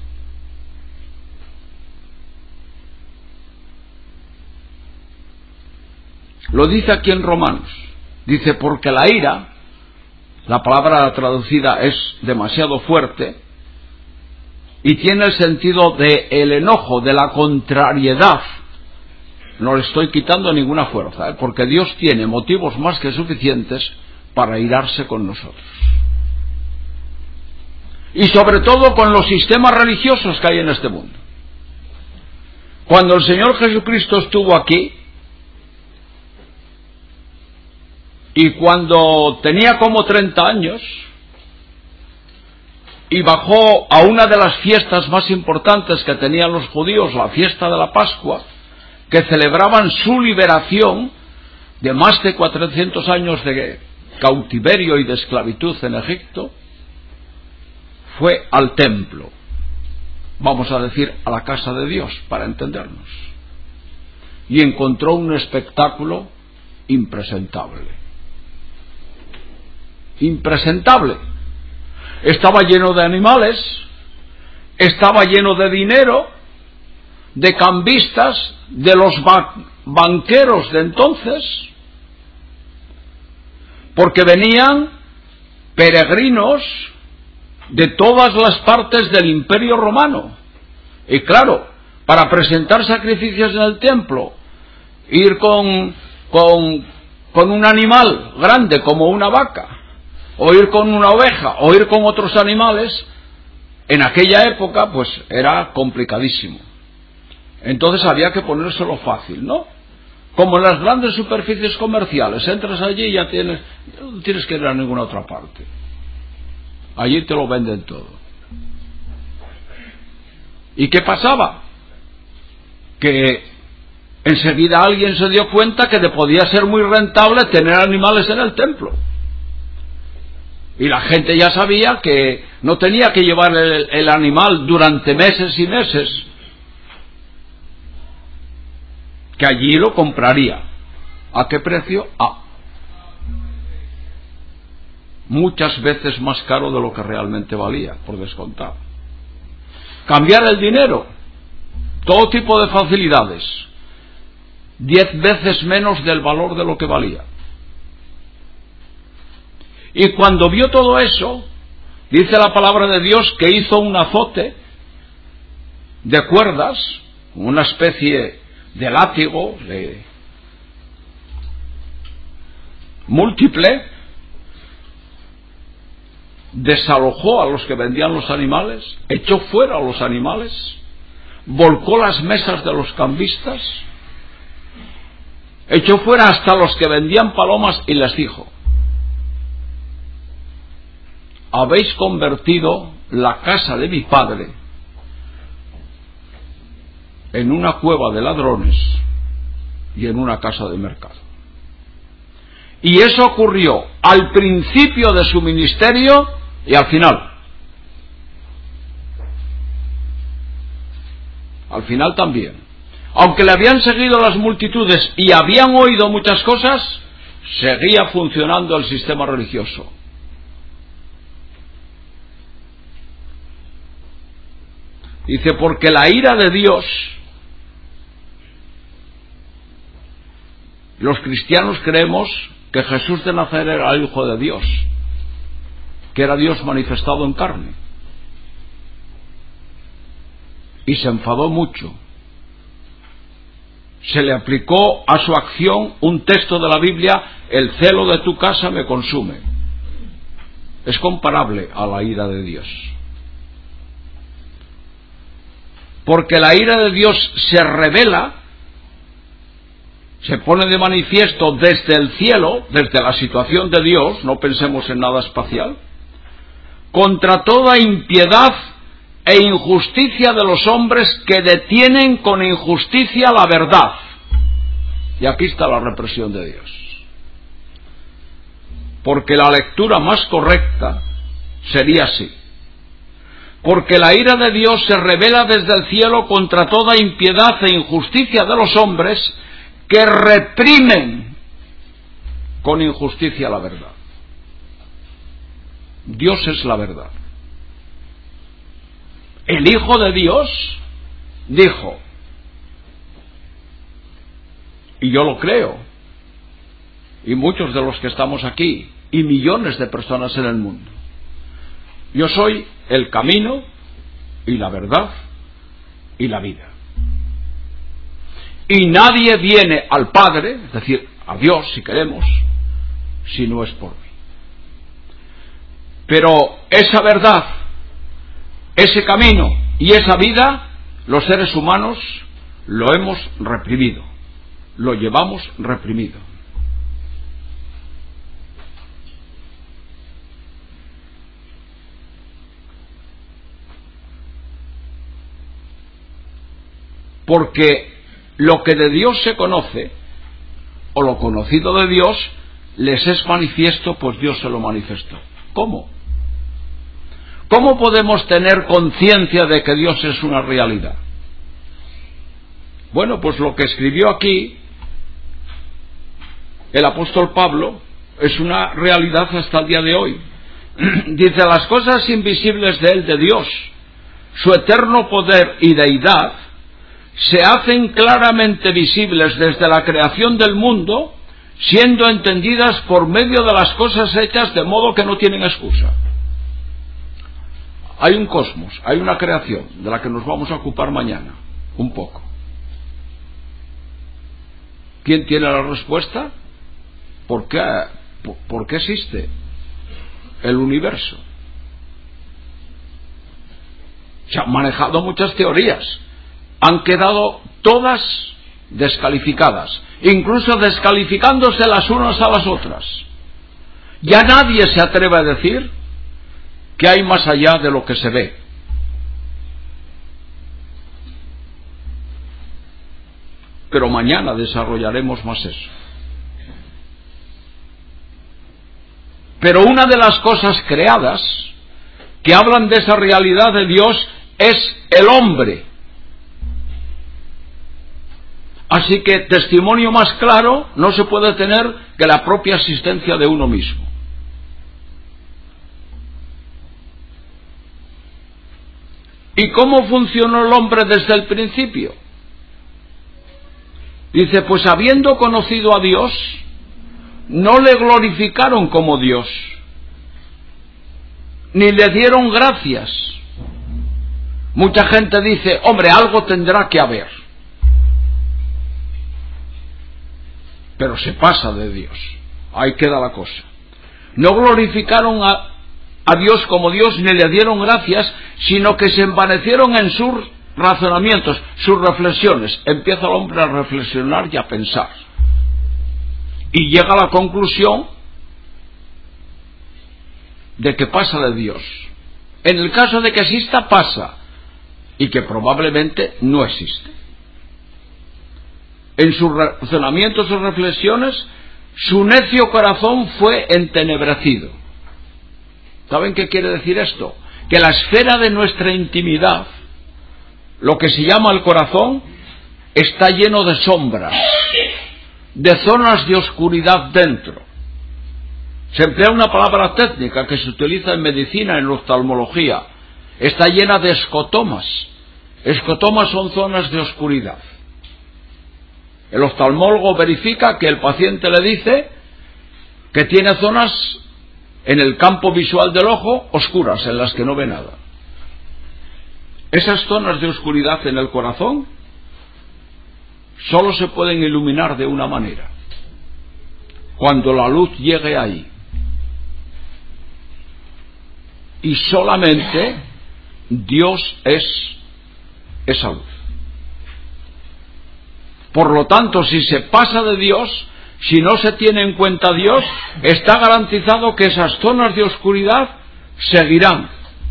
Lo dice aquí en Romanos. Dice, porque la ira, la palabra traducida es demasiado fuerte y tiene el sentido de el enojo, de la contrariedad. No le estoy quitando ninguna fuerza, ¿eh? Porque Dios tiene motivos más que suficientes para irarse con nosotros. Y sobre todo con los sistemas religiosos que hay en este mundo. Cuando el Señor Jesucristo estuvo aquí, y cuando tenía como treinta años, y bajó a una de las fiestas más importantes que tenían los judíos, la fiesta de la Pascua, que celebraban su liberación de más de cuatrocientos años de cautiverio y de esclavitud en Egipto, fue al templo, vamos a decir a la casa de Dios para entendernos, y encontró un espectáculo impresentable. Impresentable. Estaba lleno de animales, estaba lleno de dinero, de cambistas, de los ba- banqueros de entonces, porque venían peregrinos de todas las partes del Imperio Romano. Y claro, para presentar sacrificios en el templo, ir con, con, con un animal grande como una vaca, o ir con una oveja, o ir con otros animales, en aquella época pues era complicadísimo. Entonces había que ponérselo fácil, ¿no? Como en las grandes superficies comerciales, entras allí y ya tienes, no tienes que ir a ninguna otra parte. Allí te lo venden todo. ¿Y qué pasaba? Que enseguida alguien se dio cuenta que podía ser muy rentable tener animales en el templo. Y la gente ya sabía que no tenía que llevar el, el animal durante meses y meses, que allí lo compraría. ¿A qué precio? Ah, muchas veces más caro de lo que realmente valía, por descontado. Cambiar el dinero, todo tipo de facilidades, diez veces menos del valor de lo que valía. Y cuando vio todo eso, dice la palabra de Dios que hizo un azote de cuerdas, una especie de látigo de múltiple, desalojó a los que vendían los animales, echó fuera a los animales, volcó las mesas de los cambistas, echó fuera hasta los que vendían palomas y les dijo: habéis convertido la casa de mi padre en una cueva de ladrones y en una casa de mercado. Y eso ocurrió al principio de su ministerio y al final. Al final también. Aunque le habían seguido las multitudes y habían oído muchas cosas, seguía funcionando el sistema religioso. Dice, porque la ira de Dios, los cristianos creemos que Jesús de Nazaret era el Hijo de Dios, que era Dios manifestado en carne. Y se enfadó mucho. Se le aplicó a su acción un texto de la Biblia: el celo de tu casa me consume. Es comparable a la ira de Dios. Porque la ira de Dios se revela, se pone de manifiesto desde el cielo, desde la situación de Dios, no pensemos en nada espacial, contra toda impiedad e injusticia de los hombres que detienen con injusticia la verdad. Y aquí está la represión de Dios. Porque la lectura más correcta sería así: porque la ira de Dios se revela desde el cielo contra toda impiedad e injusticia de los hombres que reprimen con injusticia la verdad. Dios es la verdad. El Hijo de Dios dijo, y yo lo creo, y muchos de los que estamos aquí, y millones de personas en el mundo: yo soy el camino y la verdad y la vida. Y nadie viene al Padre, es decir, a Dios si queremos, si no es por mí. Pero esa verdad, ese camino y esa vida, los seres humanos lo hemos reprimido, lo llevamos reprimido. Porque lo que de Dios se conoce, o lo conocido de Dios, les es manifiesto, pues Dios se lo manifestó. ¿Cómo? ¿Cómo podemos tener conciencia de que Dios es una realidad? Bueno, pues lo que escribió aquí el apóstol Pablo es una realidad hasta el día de hoy. Dice: las cosas invisibles de él, de Dios, su eterno poder y deidad, se hacen claramente visibles desde la creación del mundo, siendo entendidas por medio de las cosas hechas, de modo que no tienen excusa. Hay un cosmos, hay una creación, de la que nos vamos a ocupar mañana, un poco. ¿Quién tiene la respuesta? ¿Por qué, por, por qué existe el universo? Se han manejado muchas teorías, han quedado todas descalificadas, incluso descalificándose las unas a las otras. Ya nadie se atreve a decir que hay más allá de lo que se ve. Pero mañana desarrollaremos más eso. Pero una de las cosas creadas que hablan de esa realidad de Dios es el hombre. Así que testimonio más claro no se puede tener que la propia existencia de uno mismo. ¿Y cómo funcionó el hombre desde el principio? Dice, pues habiendo conocido a Dios, no le glorificaron como Dios, ni le dieron gracias. Mucha gente dice, hombre, algo tendrá que haber. Pero se pasa de Dios. Ahí queda la cosa. No glorificaron a, a Dios como Dios, ni le dieron gracias, sino que se envanecieron en sus razonamientos, sus reflexiones. Empieza el hombre a reflexionar y a pensar. Y llega a la conclusión de que pasa de Dios. En el caso de que exista, pasa. Y que probablemente no existe. En sus razonamientos o reflexiones, su necio corazón fue entenebrecido. ¿Saben qué quiere decir esto? Que la esfera de nuestra intimidad, lo que se llama el corazón, está lleno de sombras, de zonas de oscuridad dentro. Se emplea una palabra técnica que se utiliza en medicina, en oftalmología. Está llena de escotomas. Escotomas son zonas de oscuridad. El oftalmólogo verifica que el paciente le dice que tiene zonas en el campo visual del ojo oscuras, en las que no ve nada. Esas zonas de oscuridad en el corazón solo se pueden iluminar de una manera: cuando la luz llegue ahí. Y solamente Dios es esa luz. Por lo tanto, si se pasa de Dios, si no se tiene en cuenta a Dios, está garantizado que esas zonas de oscuridad seguirán.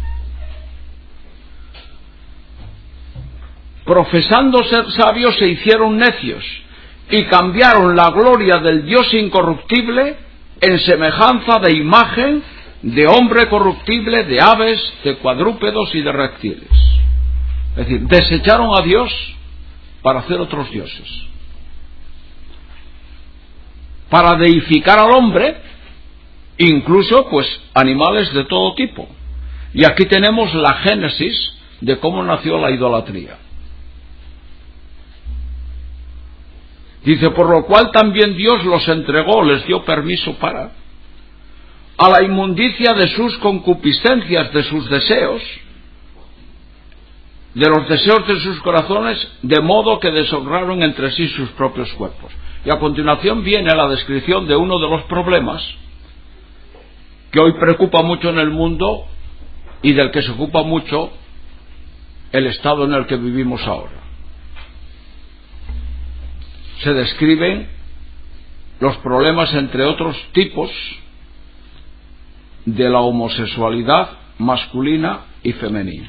Profesando ser sabios, se hicieron necios y cambiaron la gloria del Dios incorruptible en semejanza de imagen de hombre corruptible, de aves, de cuadrúpedos y de reptiles. Es decir, desecharon a Dios para hacer otros dioses, para deificar al hombre, incluso pues animales de todo tipo. Y aquí tenemos la génesis de cómo nació la idolatría. Dice, por lo cual también Dios los entregó, les dio permiso para, a la inmundicia de sus concupiscencias, de sus deseos, de los deseos de sus corazones, de modo que deshonraron entre sí sus propios cuerpos. Y a continuación viene la descripción de uno de los problemas que hoy preocupa mucho en el mundo y del que se ocupa mucho el estado en el que vivimos ahora. Se describen los problemas, entre otros tipos, de la homosexualidad masculina y femenina.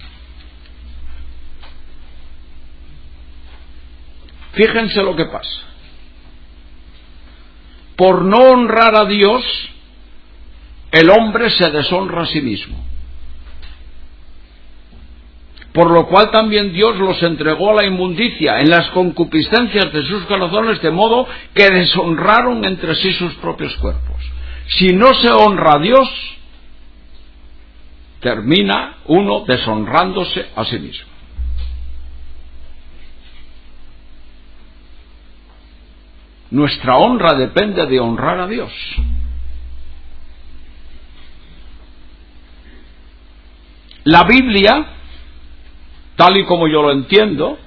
Fíjense lo que pasa. Por no honrar a Dios, el hombre se deshonra a sí mismo. Por lo cual también Dios los entregó a la inmundicia en las concupiscencias de sus corazones, de modo que deshonraron entre sí sus propios cuerpos. Si no se honra a Dios, termina uno deshonrándose a sí mismo. Nuestra honra depende de honrar a Dios. La Biblia, tal y como yo lo entiendo,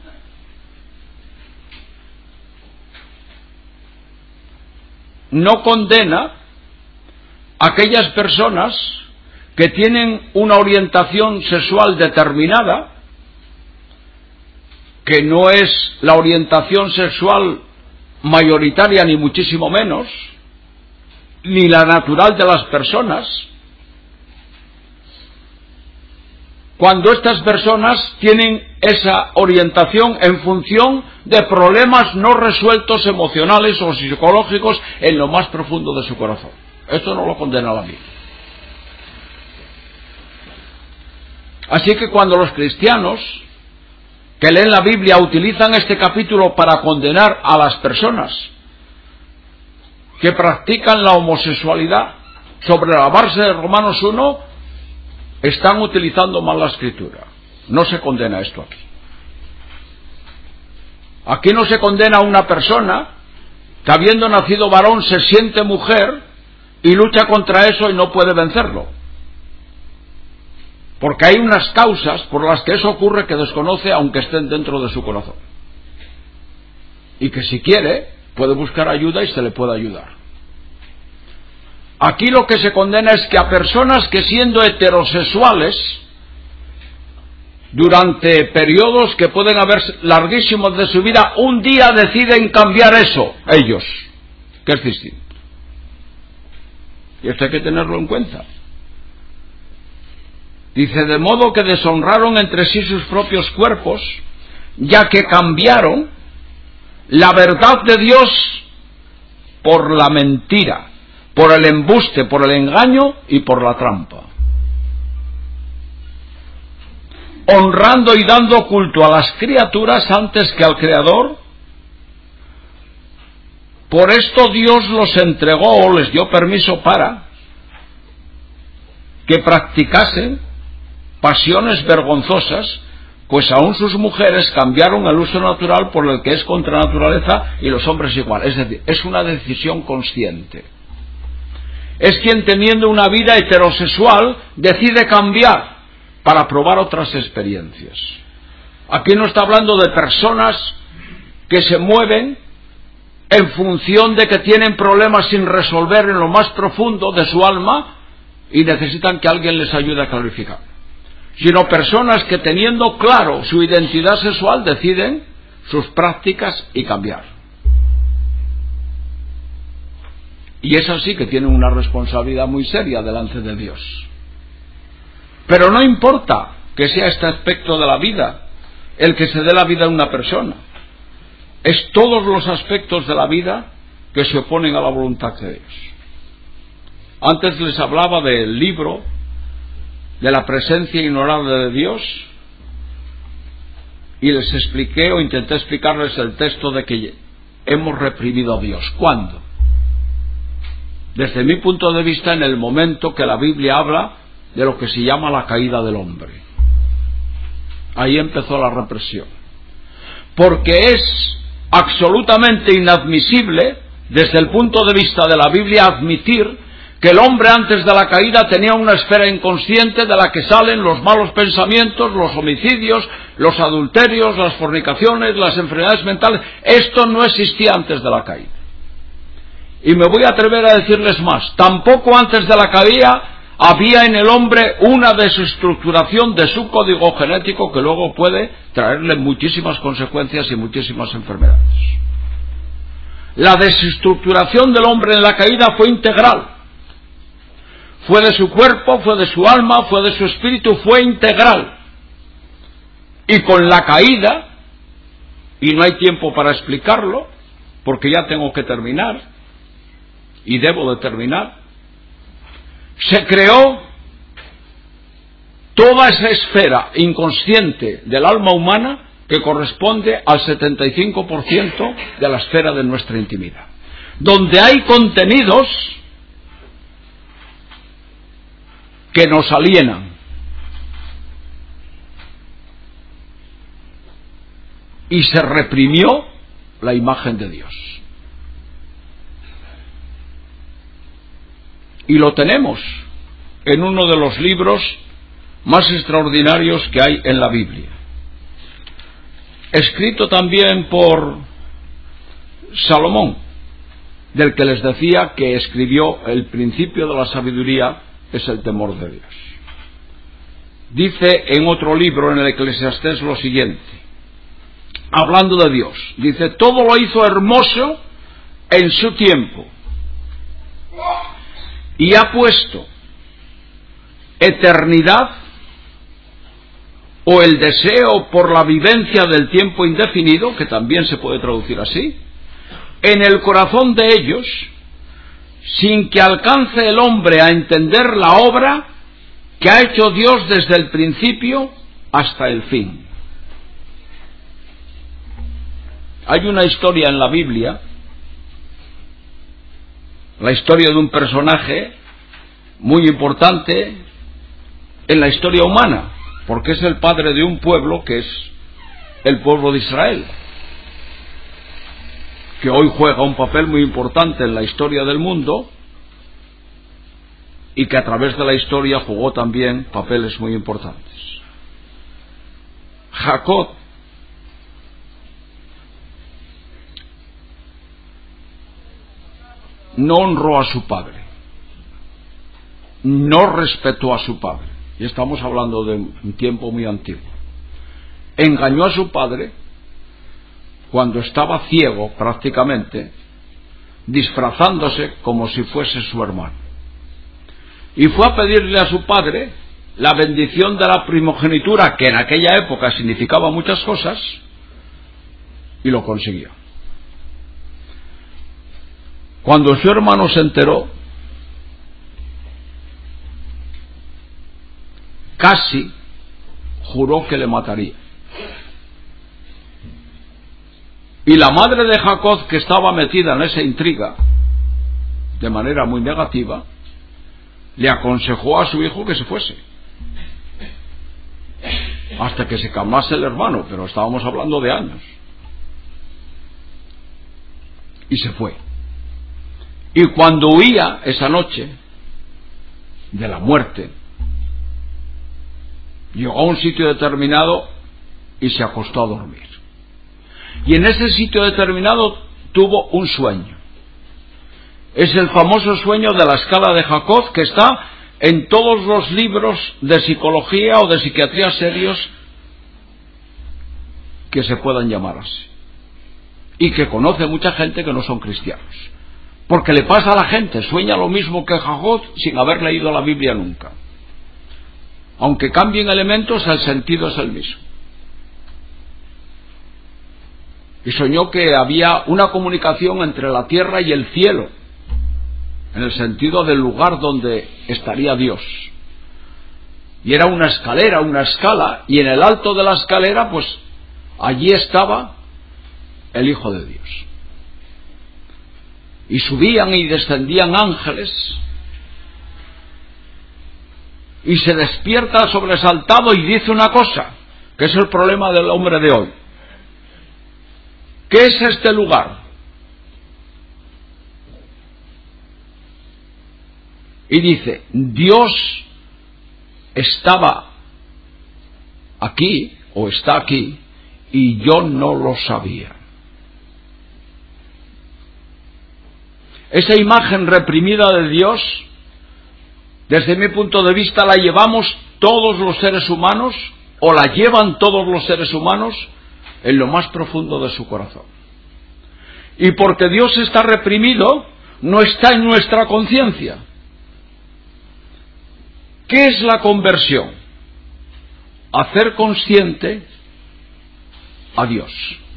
no condena a aquellas personas que tienen una orientación sexual determinada, que no es la orientación sexual mayoritaria ni muchísimo menos, ni la natural de las personas, cuando estas personas tienen esa orientación en función de problemas no resueltos emocionales o psicológicos en lo más profundo de su corazón. Esto no lo condena la Biblia. Así que cuando los cristianos que leen la Biblia utilizan este capítulo para condenar a las personas que practican la homosexualidad sobre la base de Romanos uno, están utilizando mal la Escritura. No se condena esto aquí. Aquí no se condena a una persona que habiendo nacido varón se siente mujer y lucha contra eso y no puede vencerlo. Porque hay unas causas por las que eso ocurre que desconoce aunque estén dentro de su corazón. Y que si quiere puede buscar ayuda y se le puede ayudar. Aquí lo que se condena es que a personas que siendo heterosexuales, durante periodos que pueden haber larguísimos de su vida, un día deciden cambiar eso, ellos, que es distinto. Y esto hay que tenerlo en cuenta. Dice, de modo que deshonraron entre sí sus propios cuerpos, ya que cambiaron la verdad de Dios por la mentira, por el embuste, por el engaño y por la trampa. Honrando y dando culto a las criaturas antes que al Creador. Por esto Dios los entregó o les dio permiso para que practicasen pasiones vergonzosas, pues aún sus mujeres cambiaron el uso natural por el que es contra naturaleza y los hombres igual. Es decir, es una decisión consciente. Es quien teniendo una vida heterosexual decide cambiar para probar otras experiencias. Aquí no está hablando de personas que se mueven en función de que tienen problemas sin resolver en lo más profundo de su alma y necesitan que alguien les ayude a clarificar, sino personas que teniendo claro su identidad sexual deciden sus prácticas y cambiar. Y es así que tienen una responsabilidad muy seria delante de Dios. Pero no importa que sea este aspecto de la vida el que se dé la vida a una persona. Es todos los aspectos de la vida que se oponen a la voluntad de Dios. Antes les hablaba del libro de la presencia ignorable de Dios y les expliqué o intenté explicarles el texto de que hemos reprimido a Dios. ¿Cuándo? Desde mi punto de vista, en el momento que la Biblia habla de lo que se llama la caída del hombre. Ahí empezó la represión. Porque es absolutamente inadmisible, desde el punto de vista de la Biblia, admitir que el hombre antes de la caída tenía una esfera inconsciente de la que salen los malos pensamientos, los homicidios, los adulterios, las fornicaciones, las enfermedades mentales. Esto no existía antes de la caída. Y me voy a atrever a decirles más, tampoco antes de la caída había en el hombre una desestructuración de su código genético que luego puede traerle muchísimas consecuencias y muchísimas enfermedades. La desestructuración del hombre en la caída fue integral. Fue de su cuerpo, fue de su alma, fue de su espíritu, fue integral. Y con la caída, y no hay tiempo para explicarlo, porque ya tengo que terminar, y debo de terminar, se creó toda esa esfera inconsciente del alma humana que corresponde al setenta y cinco por ciento de la esfera de nuestra intimidad, donde hay contenidos que nos alienan. Y se reprimió la imagen de Dios. Y lo tenemos en uno de los libros más extraordinarios que hay en la Biblia, escrito también por Salomón, del que les decía que escribió: el principio de la sabiduría es el temor de Dios. Dice en otro libro, en el Eclesiastés, lo siguiente, hablando de Dios, dice: todo lo hizo hermoso en su tiempo, y ha puesto eternidad, o el deseo por la vivencia del tiempo indefinido, que también se puede traducir así, en el corazón de ellos, sin que alcance el hombre a entender la obra que ha hecho Dios desde el principio hasta el fin. Hay una historia en la Biblia, la historia de un personaje muy importante en la historia humana, porque es el padre de un pueblo que es el pueblo de Israel, que hoy juega un papel muy importante en la historia del mundo y que a través de la historia jugó también papeles muy importantes. Jacob no honró a su padre, no respetó a su padre, y estamos hablando de un tiempo muy antiguo. Engañó a su padre cuando estaba ciego prácticamente, disfrazándose como si fuese su hermano, y fue a pedirle a su padre la bendición de la primogenitura, que en aquella época significaba muchas cosas, y lo consiguió. Cuando su hermano se enteró, casi juró que le mataría. Y la madre de Jacob, que estaba metida en esa intriga de manera muy negativa, le aconsejó a su hijo que se fuese hasta que se calmase el hermano, pero estábamos hablando de años. Y se fue. Y cuando huía esa noche de la muerte, llegó a un sitio determinado y se acostó a dormir. Y en ese sitio determinado tuvo un sueño. Es el famoso sueño de la escala de Jacob, que está en todos los libros de psicología o de psiquiatría serios que se puedan llamar así, y que conoce mucha gente que no son cristianos, porque le pasa a la gente, sueña lo mismo que Jacob sin haber leído la Biblia nunca. Aunque cambien elementos, el sentido es el mismo. Y soñó que había una comunicación entre la tierra y el cielo, en el sentido del lugar donde estaría Dios. Y era una escalera, una escala, y en el alto de la escalera, pues allí estaba el Hijo de Dios. Y subían y descendían ángeles, y se despierta sobresaltado y dice una cosa, que es el problema del hombre de hoy. ¿Qué es este lugar? Y dice: Dios estaba aquí, o está aquí, y yo no lo sabía. Esa imagen reprimida de Dios, desde mi punto de vista, la llevamos todos los seres humanos, o la llevan todos los seres humanos, en lo más profundo de su corazón. Y porque Dios está reprimido, no está en nuestra conciencia. ¿Qué es la conversión? Hacer consciente a Dios.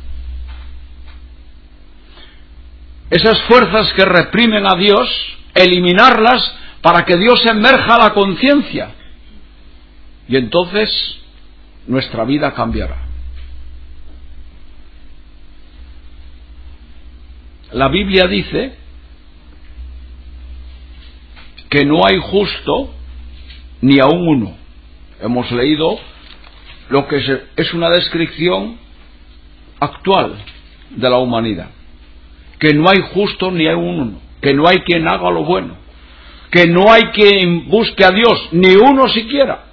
Esas fuerzas que reprimen a Dios, eliminarlas para que Dios emerja a la conciencia. Y entonces nuestra vida cambiará. La Biblia dice que no hay justo ni aun uno. Hemos leído lo que es una descripción actual de la humanidad. Que no hay justo ni aun uno. Que no hay quien haga lo bueno. que no hay quien busque a Dios, ni uno siquiera.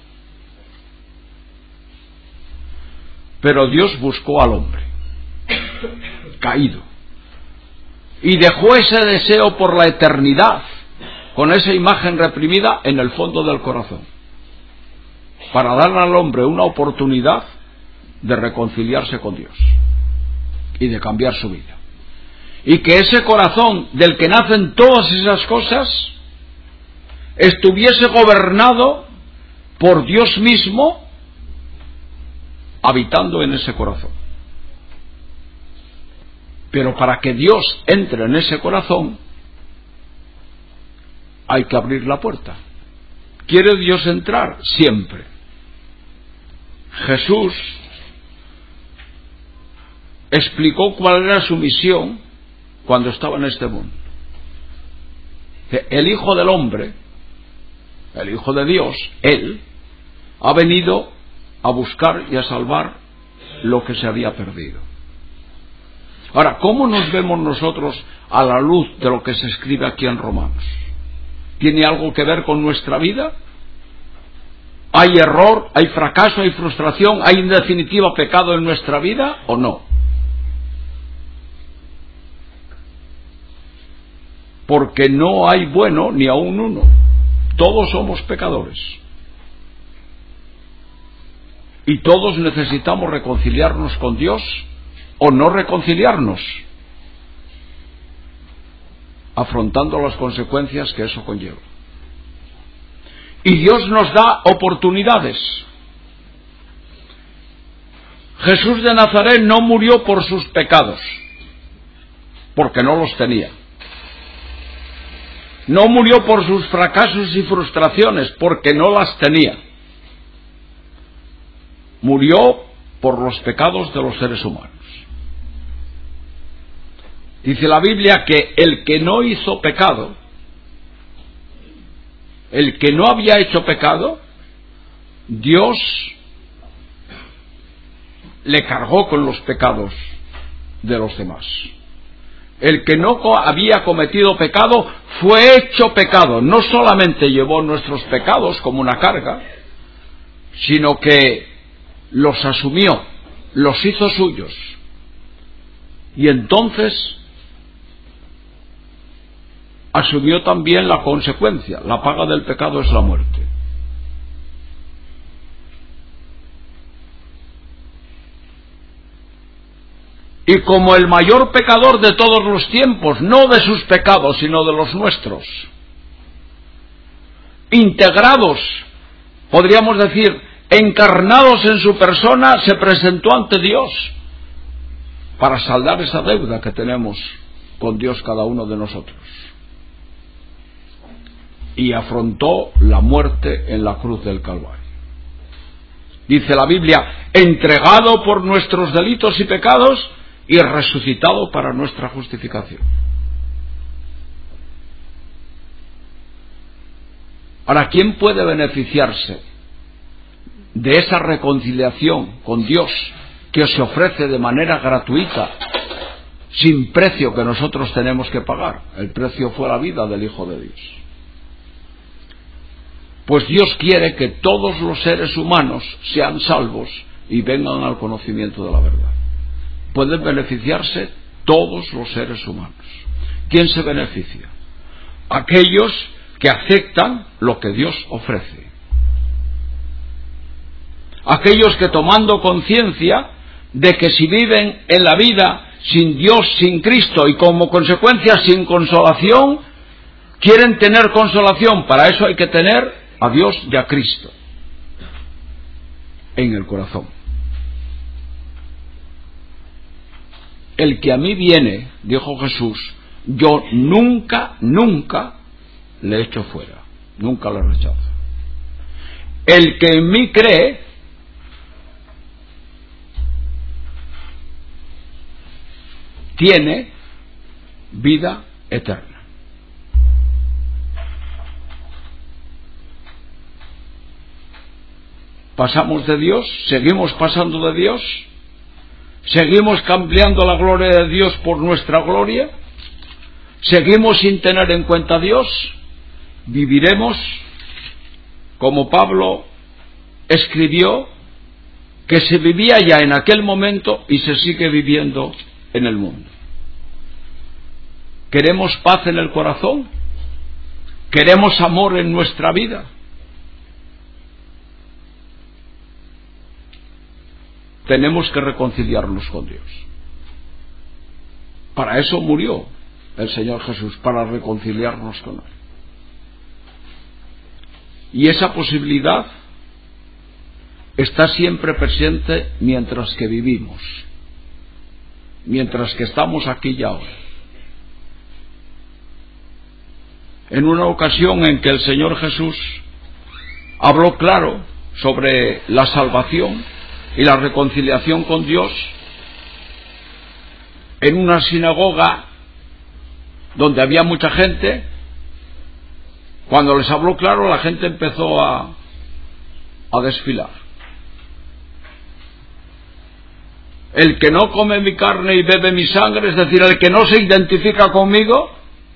Pero Dios buscó al hombre caído y dejó ese deseo por la eternidad, con esa imagen reprimida en el fondo del corazón, para darle al hombre una oportunidad de reconciliarse con Dios y de cambiar su vida. Y que ese corazón del que nacen todas esas cosas estuviese gobernado por Dios mismo, habitando en ese corazón. Pero para que Dios entre en ese corazón, hay que abrir la puerta. ¿Quiere Dios entrar? Siempre. Jesús explicó cuál era su misión cuando estaba en este mundo. El Hijo del Hombre, el Hijo de Dios, Él, ha venido a buscar y a salvar lo que se había perdido. Ahora, ¿cómo nos vemos nosotros a la luz de lo que se escribe aquí en Romanos? ¿Tiene algo que ver con nuestra vida? ¿Hay error, hay fracaso, hay frustración, hay en definitiva pecado en nuestra vida o no? Porque no hay bueno ni aun uno. Todos somos pecadores. Y todos necesitamos reconciliarnos con Dios o no reconciliarnos, afrontando las consecuencias que eso conlleva. Y Dios nos da oportunidades. Jesús de Nazaret no murió por sus pecados, porque no los tenía. No murió por sus fracasos y frustraciones, porque no las tenía. Murió por los pecados de los seres humanos. Dice la Biblia que el que no hizo pecado, el que no había hecho pecado, Dios le cargó con los pecados de los demás. El que no había cometido pecado fue hecho pecado. No solamente llevó nuestros pecados como una carga, sino que los asumió, los hizo suyos. Y entonces asumió también la consecuencia. La paga del pecado es la muerte. Y como el mayor pecador de todos los tiempos, no de sus pecados, sino de los nuestros, integrados, podríamos decir, encarnados en su persona, se presentó ante Dios para saldar esa deuda que tenemos con Dios cada uno de nosotros. Y afrontó la muerte en la cruz del Calvario. Dice la Biblia, entregado por nuestros delitos y pecados y resucitado para nuestra justificación. Ahora, ¿quién puede beneficiarse de esa reconciliación con Dios que se ofrece de manera gratuita, sin precio que nosotros tenemos que pagar? El precio fue la vida del Hijo de Dios. Pues Dios quiere que todos los seres humanos sean salvos y vengan al conocimiento de la verdad. Pueden beneficiarse todos los seres humanos. ¿Quién se beneficia? Aquellos que aceptan lo que Dios ofrece. Aquellos que, tomando conciencia de que si viven en la vida sin Dios, sin Cristo y como consecuencia sin consolación, quieren tener consolación. Para eso hay que tener a Dios y a Cristo en el corazón. El que a mí viene, dijo Jesús, yo nunca, nunca le echo fuera, nunca le rechazo. El que en mí cree, tiene vida eterna. Pasamos de Dios, seguimos pasando de Dios, seguimos cambiando la gloria de Dios por nuestra gloria, seguimos sin tener en cuenta a Dios, viviremos como Pablo escribió que se vivía ya en aquel momento y se sigue viviendo en el mundo. ¿Queremos paz en el corazón? ¿Queremos amor en nuestra vida? Tenemos que reconciliarnos con Dios. Para eso murió el Señor Jesús, para reconciliarnos con Él. Y esa posibilidad está siempre presente mientras que vivimos, mientras que estamos aquí y ahora. En una ocasión en que el Señor Jesús habló claro sobre la salvación y la reconciliación con Dios, en una sinagoga donde había mucha gente, cuando les habló claro, la gente empezó a, a desfilar. El que no come mi carne y bebe mi sangre, es decir, el que no se identifica conmigo,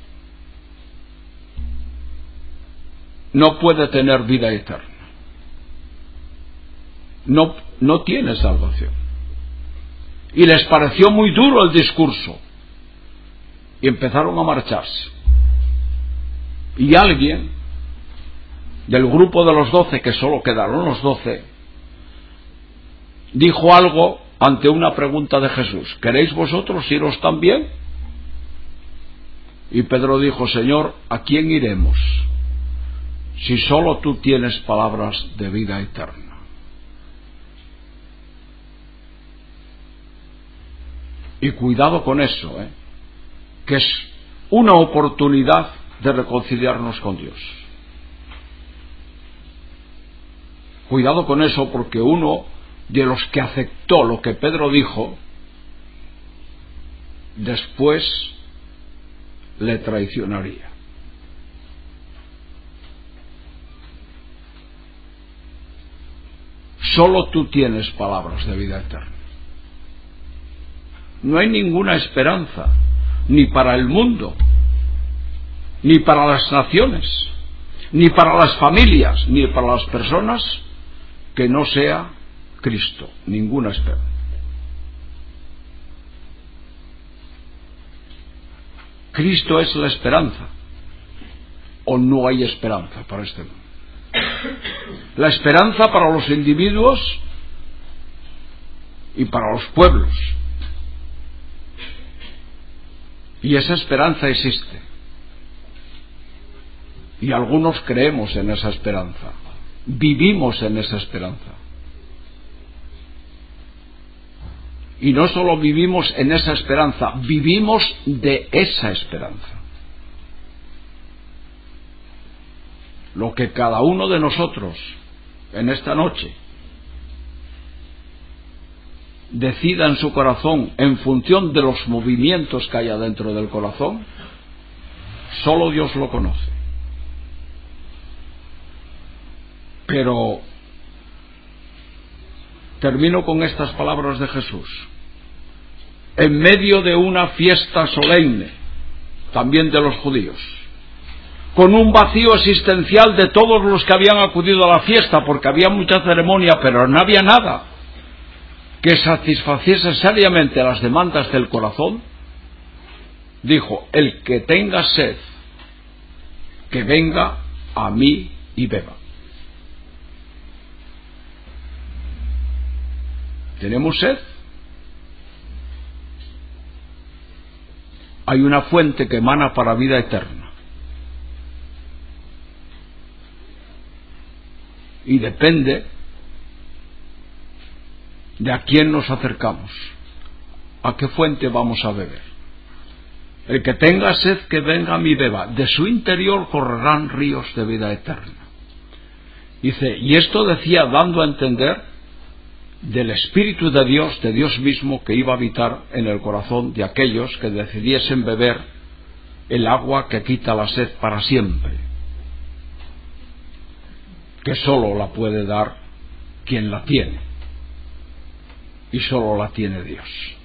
no puede tener vida eterna. No, no tiene salvación. Y les pareció muy duro el discurso. Y empezaron a marcharse. Y alguien del grupo de los doce, que solo quedaron los doce, dijo algo ante una pregunta de Jesús: ¿queréis vosotros iros también? Y Pedro dijo: Señor, ¿a quién iremos si solo tú tienes palabras de vida eterna? Y cuidado con eso, ¿eh? que es una oportunidad de reconciliarnos con Dios. Cuidado con eso, porque uno de los que aceptó lo que Pedro dijo, después le traicionaría. Solo tú tienes palabras de vida eterna. No hay ninguna esperanza, ni para el mundo, ni para las naciones, ni para las familias, ni para las personas, que no sea Cristo. Ninguna esperanza. Cristo es la esperanza, o no hay esperanza para este mundo. La esperanza para los individuos y para los pueblos. Y esa esperanza existe. Y algunos creemos en esa esperanza. Vivimos en esa esperanza. Y no solo vivimos en esa esperanza, vivimos de esa esperanza. Lo que cada uno de nosotros en esta noche decida en su corazón en función de los movimientos que haya dentro del corazón, solo Dios lo conoce. Pero termino con estas palabras de Jesús. En medio de una fiesta solemne, también de los judíos, con un vacío existencial de todos los que habían acudido a la fiesta, porque había mucha ceremonia, pero no había nada que satisfaciese seriamente las demandas del corazón, dijo: el que tenga sed, que venga a mí y beba. ¿Tenemos sed? Hay una fuente que emana para vida eterna. Y depende de a quién nos acercamos, a qué fuente vamos a beber. El que tenga sed, que venga a mí beba, de su interior correrán ríos de vida eterna. Dice, y esto decía dando a entender del Espíritu de Dios, de Dios mismo, que iba a habitar en el corazón de aquellos que decidiesen beber el agua que quita la sed para siempre, que sólo la puede dar quien la tiene, y sólo la tiene Dios.